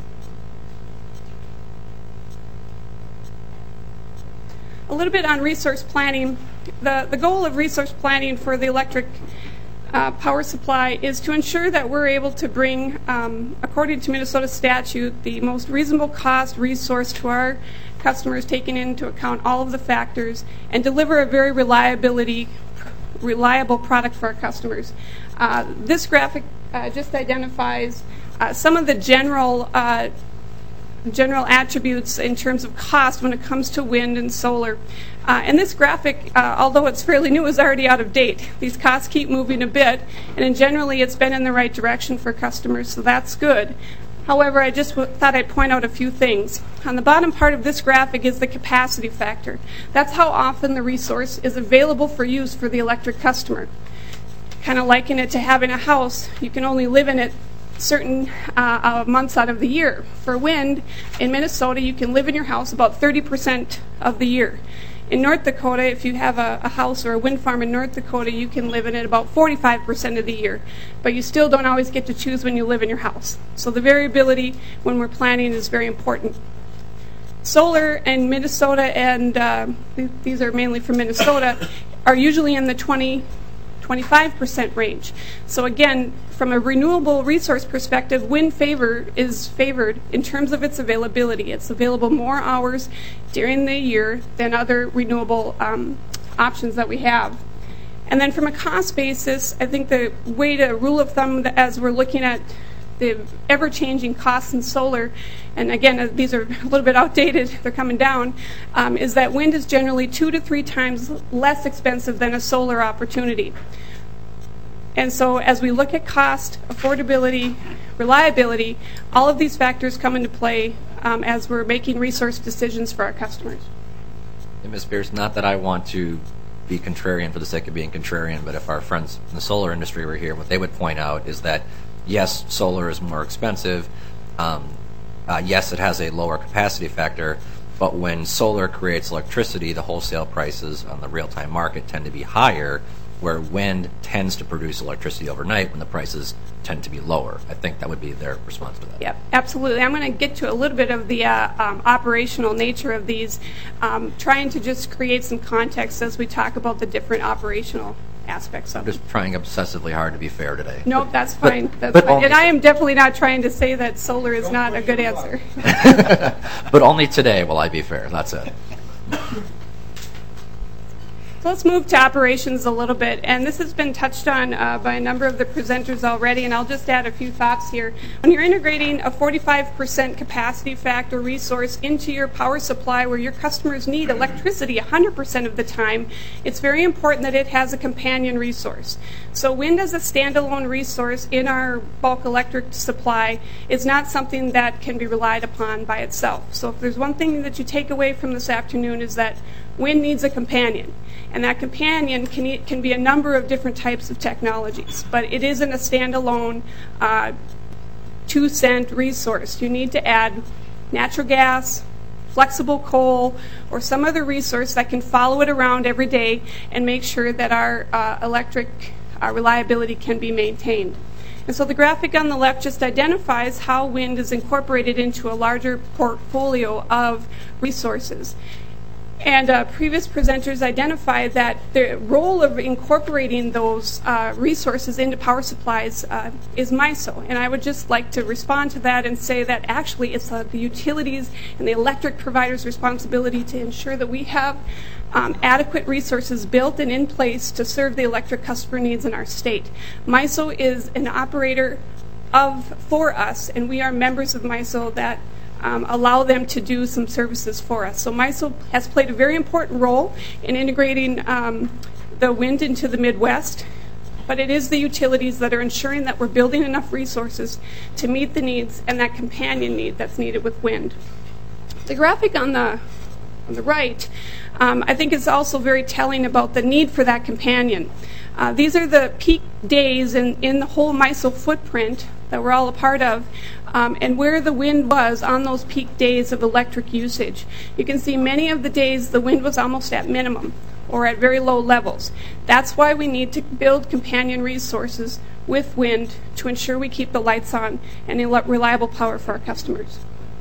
A little bit on resource planning. The goal of resource planning for the electric power supply is to ensure that we're able to bring, according to Minnesota statute, the most reasonable cost resource to our customers, taking into account all of the factors, and deliver a very reliable product for our customers. This graphic just identifies some of the general attributes in terms of cost when it comes to wind and solar. And this graphic, although it's fairly new, is already out of date. These costs keep moving a bit, and generally it's been in the right direction for customers, so that's good. However, I just thought I'd point out a few things. On the bottom part of this graphic is the capacity factor. That's how often the resource is available for use for the electric customer. Kind of liken it to having a house. You can only live in it certain months out of the year. For wind, in Minnesota, you can live in your house about 30% of the year. In North Dakota, if you have a house or a wind farm in North Dakota, you can live in it about 45% of the year, but you still don't always get to choose when you live in your house. So the variability when we're planning is very important. Solar in Minnesota, and these are mainly from Minnesota, are usually in the 25% range. So again, from a renewable resource perspective, wind is favored in terms of its availability. It's available more hours during the year than other renewable options that we have. And then from a cost basis, I think the rule of thumb as we're looking at the ever-changing costs in solar, and again, these are a little bit outdated, they're coming down, is that wind is generally 2 to 3 times less expensive than a solar opportunity. And so as we look at cost, affordability, reliability, all of these factors come into play as we're making resource decisions for our customers. And Ms. Pierce, not that I want to be contrarian for the sake of being contrarian, but if our friends in the solar industry were here, what they would point out is that yes, solar is more expensive. Yes, it has a lower capacity factor, but when solar creates electricity, the wholesale prices on the real-time market tend to be higher, where wind tends to produce electricity overnight when the prices tend to be lower. I think that would be their response to that. Yep, absolutely. I'm going to get to a little bit of the operational nature of these, trying to just create some context as we talk about the different operational aspects of I'm just trying obsessively hard to be fair today. Nope, that's fine. That's fine. And I am definitely not trying to say that solar is not a good answer. But only today will I be fair. That's it. So let's move to operations a little bit. And this has been touched on by a number of the presenters already, and I'll just add a few thoughts here. When you're integrating a 45% capacity factor resource into your power supply where your customers need electricity 100% of the time, it's very important that it has a companion resource. So wind as a standalone resource in our bulk electric supply is not something that can be relied upon by itself. So if there's one thing that you take away from this afternoon is that wind needs a companion. And that companion can be a number of different types of technologies, but it isn't a standalone 2-cent resource. You need to add natural gas, flexible coal, or some other resource that can follow it around every day and make sure that our electric reliability can be maintained. And so the graphic on the left just identifies how wind is incorporated into a larger portfolio of resources. And previous presenters identified that the role of incorporating those resources into power supplies is MISO. And I would just like to respond to that and say that actually it's the utilities and the electric providers' responsibility to ensure that we have adequate resources built and in place to serve the electric customer needs in our state. MISO is an operator for us, and we are members of MISO that allow them to do some services for us. So MISO has played a very important role in integrating the wind into the Midwest, but it is the utilities that are ensuring that we're building enough resources to meet the needs and that companion need that's needed with wind. The graphic on the right, I think is also very telling about the need for that companion. These are the peak days in the whole MISO footprint that we're all a part of, and where the wind was on those peak days of electric usage. You can see many of the days the wind was almost at minimum or at very low levels. That's why we need to build companion resources with wind to ensure we keep the lights on and reliable power for our customers.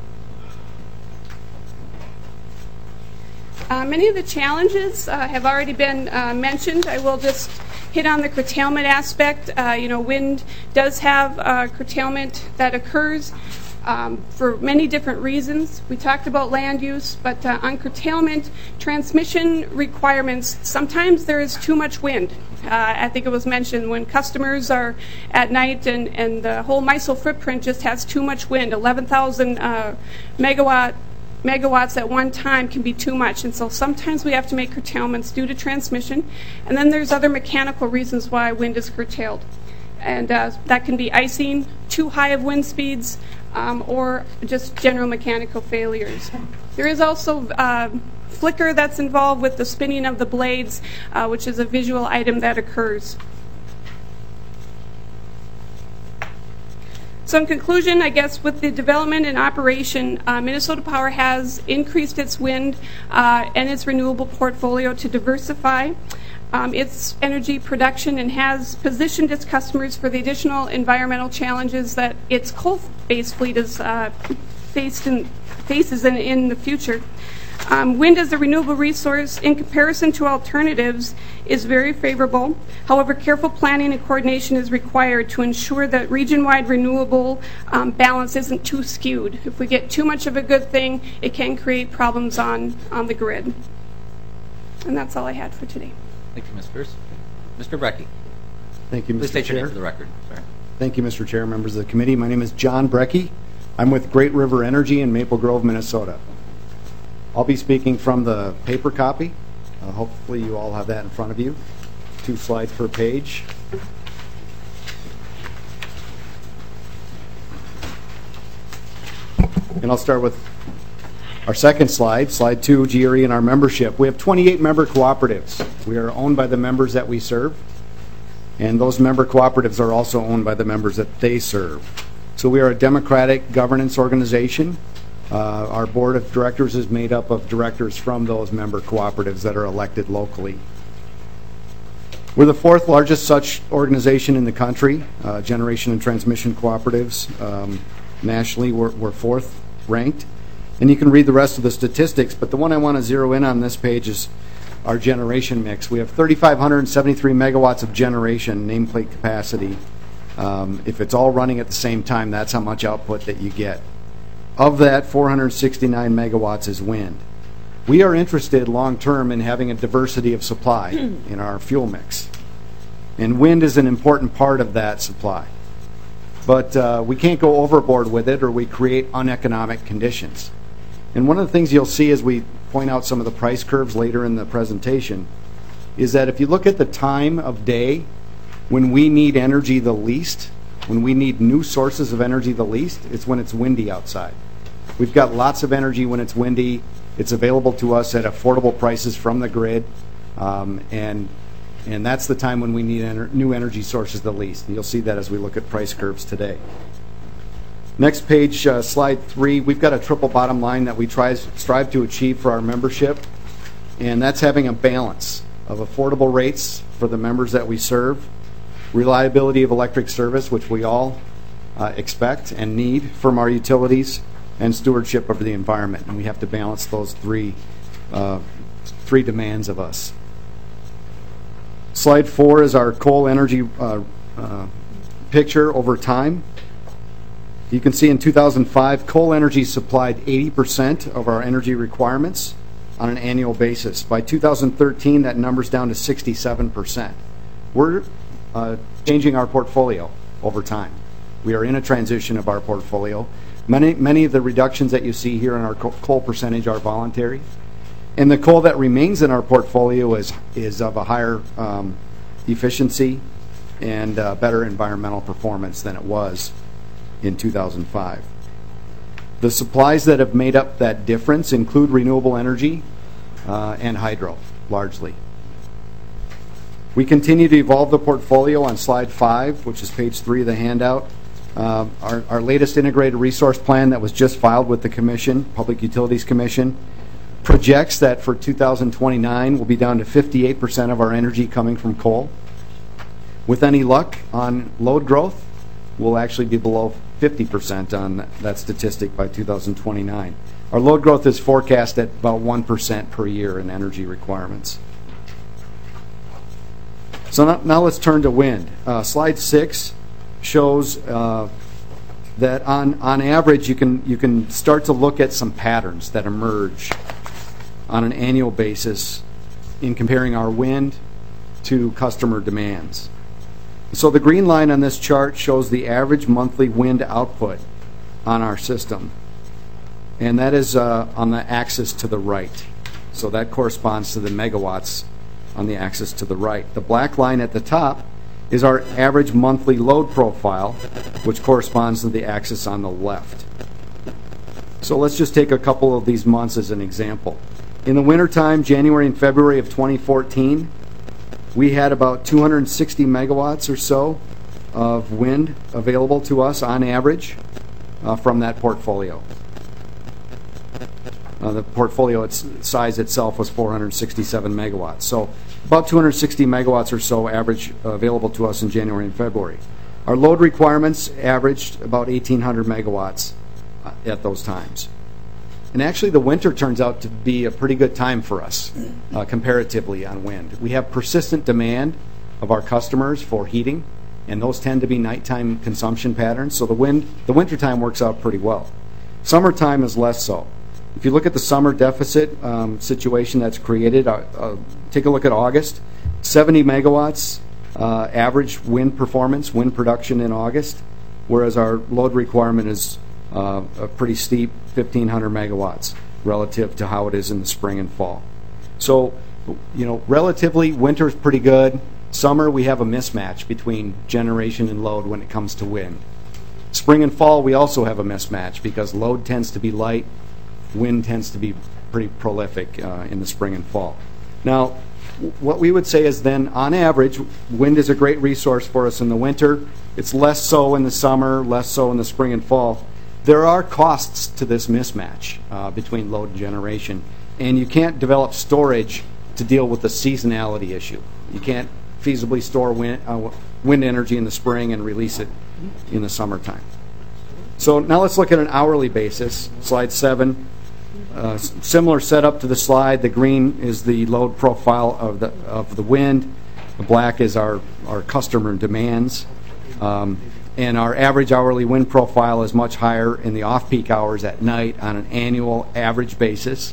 Many of the challenges have already been mentioned. I will just hit on the curtailment aspect. Wind does have curtailment that occurs for many different reasons. We talked about land use, but on curtailment, transmission requirements, sometimes there is too much wind. I think it was mentioned when customers are at night and the whole MISO footprint just has too much wind. 11,000 megawatts at one time can be too much, and so sometimes we have to make curtailments due to transmission, and then there's other mechanical reasons why wind is curtailed, and that can be icing, too high of wind speeds, or just general mechanical failures. There is also flicker that's involved with the spinning of the blades, which is a visual item that occurs. So So in conclusion, I guess with the development and operation, Minnesota Power has increased its wind and its renewable portfolio to diversify its energy production and has positioned its customers for the additional environmental challenges that its coal-based fleet is faces in the future. Wind as a renewable resource in comparison to alternatives is very favorable. However, careful planning and coordination is required to ensure that region-wide renewable balance isn't too skewed. If we get too much of a good thing, it can create problems on the grid. And that's all I had for today. Thank you, Ms. Pierce. Mr. Brecky. Thank you, Mr. Please state your Chair. name for the record. Sorry. Thank you, Mr. Chair, members of the committee. My name is John Brecky. I'm with Great River Energy in Maple Grove, Minnesota. I'll be speaking from the paper copy. Hopefully you all have that in front of you. 2 slides per page. And I'll start with our second slide, slide 2, GRE and our membership. We have 28 member cooperatives. We are owned by the members that we serve, and those member cooperatives are also owned by the members that they serve. So we are a democratic governance organization. Our board of directors is made up of directors from those member cooperatives that are elected locally. We're the 4th largest such organization in the country, generation and transmission cooperatives. Nationally, we're 4th ranked. And you can read the rest of the statistics, but the one I want to zero in on this page is our generation mix. We have 3,573 megawatts of generation nameplate capacity. If it's all running at the same time, that's how much output that you get. Of that, 469 megawatts is wind. We are interested long-term in having a diversity of supply in our fuel mix. And wind is an important part of that supply. But we can't go overboard with it or we create uneconomic conditions. And one of the things you'll see as we point out some of the price curves later in the presentation is that if you look at the time of day when we need energy the least, when we need new sources of energy the least, it's when it's windy outside. We've got lots of energy when it's windy. It's available to us at affordable prices from the grid, and that's the time when we need new energy sources the least. And you'll see that as we look at price curves today. Next page, slide 3, we've got a triple bottom line that we strive to achieve for our membership, and that's having a balance of affordable rates for the members that we serve, reliability of electric service, which we all expect and need from our utilities, and stewardship of the environment. And we have to balance those three demands of us. Slide 4 is our coal energy picture over time. You can see in 2005, coal energy supplied 80% of our energy requirements on an annual basis. By 2013, that number's down to 67%. We're changing our portfolio over time. We are in a transition of our portfolio. Many of the reductions that you see here in our coal percentage are voluntary. And the coal that remains in our portfolio is of a higher efficiency and better environmental performance than it was in 2005. The supplies that have made up that difference include renewable energy and hydro, largely. We continue to evolve the portfolio on slide 5, which is page 3 of the handout. Our latest integrated resource plan that was just filed with the Commission, Public Utilities Commission, projects that for 2029 we'll be down to 58% of our energy coming from coal. With any luck on load growth, we'll actually be below 50% on that statistic by 2029. Our load growth is forecast at about 1% per year in energy requirements. So now let's turn to wind. Slide 6 shows that on average you can start to look at some patterns that emerge on an annual basis in comparing our wind to customer demands. So the green line on this chart shows the average monthly wind output on our system, and that is on the axis to the right. So that corresponds to the megawatts on the axis to the right. The black line at the top is our average monthly load profile, which corresponds to the axis on the left. So let's just take a couple of these months as an example. In the wintertime, January and February of 2014, we had about 260 megawatts or so of wind available to us on average from that portfolio. The portfolio size itself was 467 megawatts. So about 260 megawatts or so average available to us in January and February. Our load requirements averaged about 1,800 megawatts at those times. And actually the winter turns out to be a pretty good time for us comparatively on wind. We have persistent demand of our customers for heating, and those tend to be nighttime consumption patterns, so the winter time works out pretty well. Summertime is less so. If you look at the summer deficit situation that's created, take a look at August. 70 megawatts average wind performance, wind production in August, whereas our load requirement is a pretty steep 1,500 megawatts relative to how it is in the spring and fall. So, relatively, winter is pretty good. Summer, we have a mismatch between generation and load when it comes to wind. Spring and fall, we also have a mismatch because load tends to be light, wind tends to be pretty prolific in the spring and fall. Now, what we would say is then, on average, wind is a great resource for us in the winter. It's less so in the summer, less so in the spring and fall. There are costs to this mismatch between load and generation, and you can't develop storage to deal with the seasonality issue. You can't feasibly store wind energy in the spring and release it in the summertime. So now let's look at an hourly basis. Slide 7. Similar setup to the slide. The green is the load profile of the wind. The black is our customer demands. And our average hourly wind profile is much higher in the off-peak hours at night on an annual average basis.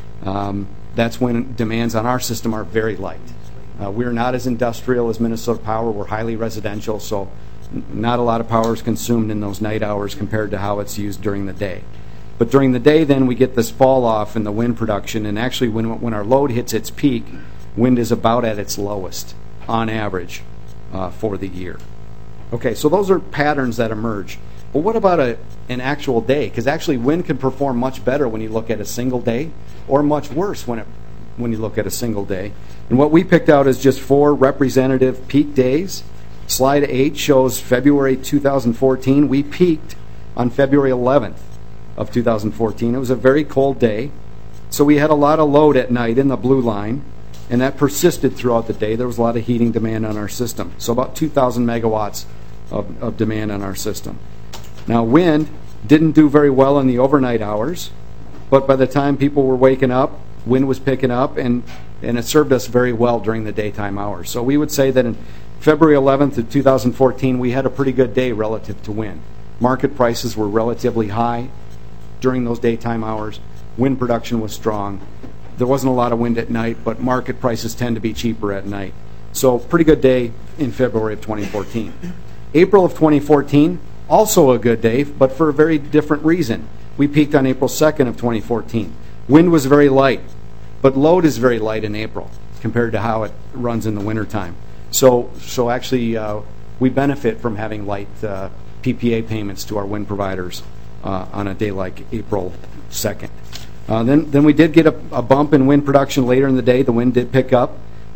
That's when demands on our system are very light. We're not as industrial as Minnesota Power. We're highly residential, so not a lot of power is consumed in those night hours compared to how it's used during the day. But during the day, then, we get this fall off in the wind production, and actually when our load hits its peak, wind is about at its lowest on average for the year. Okay, so those are patterns that emerge. But what about an actual day? Because actually wind can perform much better when you look at a single day, or much worse when you look at a single day. And what we picked out is just 4 representative peak days. Slide 8 shows February 2014. We peaked on February 11th of 2014. It was a very cold day, so we had a lot of load at night in the blue line, and that persisted throughout the day. There was a lot of heating demand on our system, so about 2,000 megawatts of demand on our system. Now, wind didn't do very well in the overnight hours, but by the time people were waking up, wind was picking up, and it served us very well during the daytime hours. So we would say that in February 11th of 2014, we had a pretty good day relative to wind. Market prices were relatively high during those daytime hours. Wind production was strong. There wasn't a lot of wind at night, but market prices tend to be cheaper at night. So pretty good day in February of 2014. April of 2014, also a good day, but for a very different reason. We peaked on April 2nd of 2014. Wind was very light, but load is very light in April compared to how it runs in the wintertime. So actually, we benefit from having light PPA payments to our wind providers on a day like April 2nd. Then we did get a bump in wind production later in the day. The wind did pick up.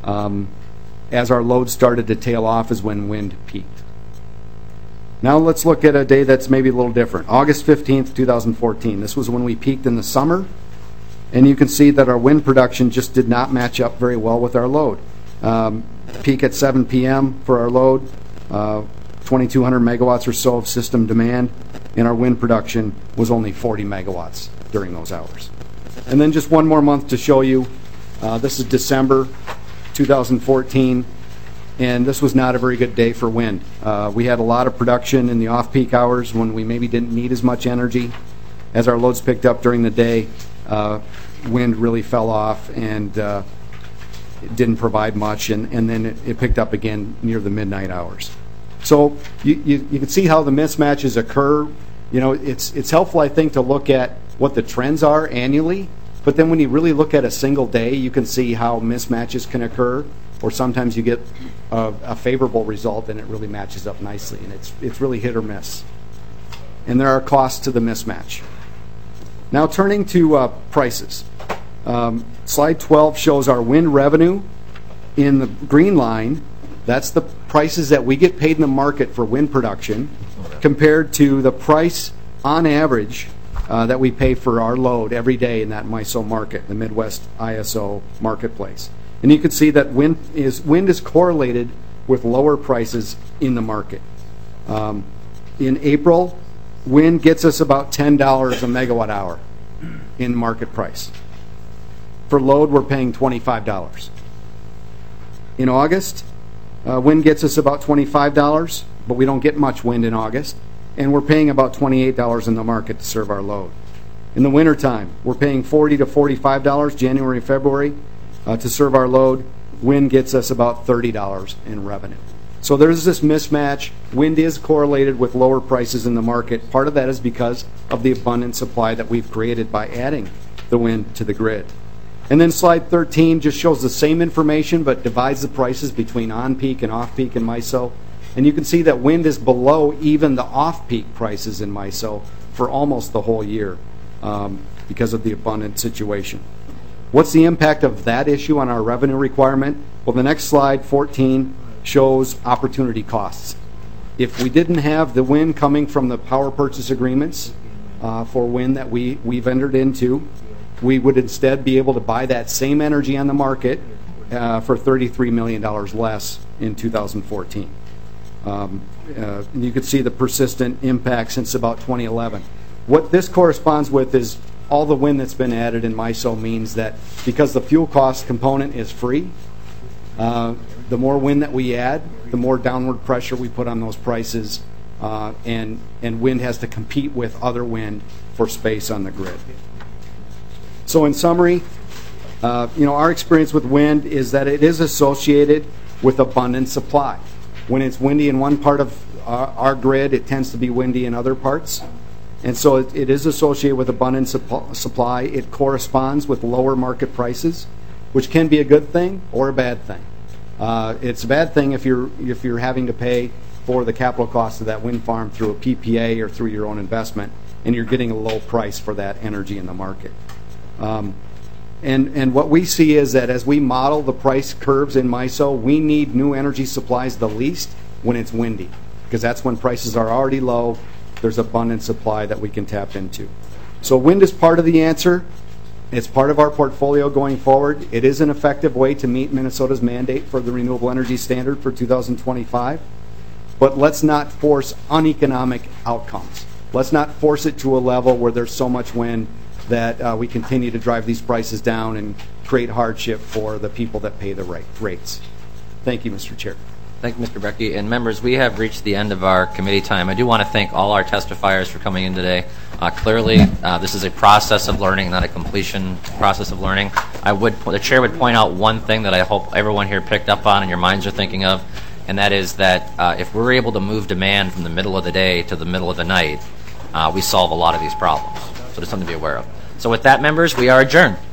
As our load started to tail off is when wind peaked. Now let's look at a day that's maybe a little different. August 15th, 2014. This was when we peaked in the summer, and you can see that our wind production just did not match up very well with our load. Peak at 7 p.m. for our load, 2,200 megawatts or so of system demand, and our wind production was only 40 megawatts during those hours. And then just one more month to show you. This is December 2014, and this was not a very good day for wind. We had a lot of production in the off-peak hours when we maybe didn't need as much energy. As our loads picked up during the day, wind really fell off and it didn't provide much, and then it picked up again near the midnight hours. So you can see how the mismatches occur. It's helpful, I think, to look at what the trends are annually, but then when you really look at a single day, you can see how mismatches can occur, or sometimes you get a favorable result and it really matches up nicely, and it's really hit or miss. And there are costs to the mismatch. Now turning to prices. Slide 12 shows our wind revenue in the green line That's the prices that we get paid in the market for wind production compared to the price on average that we pay for our load every day in that MISO market, the Midwest ISO marketplace. And you can see that wind is correlated with lower prices in the market. In April, wind gets us about $10 a megawatt hour in market price. For load, we're paying $25. In August, wind gets us about $25, but we don't get much wind in August, and we're paying about $28 in the market to serve our load. In the wintertime, we're paying $40 to $45 January and February to serve our load. Wind gets us about $30 in revenue. So there's this mismatch. Wind is correlated with lower prices in the market. Part of that is because of the abundant supply that we've created by adding the wind to the grid. And then slide 13 just shows the same information but divides the prices between on-peak and off-peak in MISO. And you can see that wind is below even the off-peak prices in MISO for almost the whole year because of the abundant situation. What's the impact of that issue on our revenue requirement? Well, the next slide, 14, shows opportunity costs. If we didn't have the wind coming from the power purchase agreements for wind that we've entered into, we would instead be able to buy that same energy on the market for $33 million less in 2014. You can see the persistent impact since about 2011. What this corresponds with is all the wind that's been added in MISO means that because the fuel cost component is free, the more wind that we add, the more downward pressure we put on those prices, and wind has to compete with other wind for space on the grid. So in summary, our experience with wind is that it is associated with abundant supply. When it's windy in one part of our grid, it tends to be windy in other parts. And so it is associated with abundant supply. It corresponds with lower market prices, which can be a good thing or a bad thing. It's a bad thing if you're having to pay for the capital cost of that wind farm through a PPA or through your own investment, and you're getting a low price for that energy in the market. And what we see is that as we model the price curves in MISO, we need new energy supplies the least when it's windy, because that's when prices are already low. There's abundant supply that we can tap into. So wind is part of the answer. It's part of our portfolio going forward. It is an effective way to meet Minnesota's mandate for the Renewable Energy Standard for 2025. But let's not force uneconomic outcomes. Let's not force it to a level where there's so much wind that we continue to drive these prices down and create hardship for the people that pay the rates. Thank you, Mr. Chair. Thank you, Mr. Brekke. And members, we have reached the end of our committee time. I do want to thank all our testifiers for coming in today. Clearly, this is a process of learning, not a completion process of learning. The chair would point out one thing that I hope everyone here picked up on and your minds are thinking of, and that is that if we're able to move demand from the middle of the day to the middle of the night, we solve a lot of these problems. So there's something to be aware of. So with that, members, we are adjourned.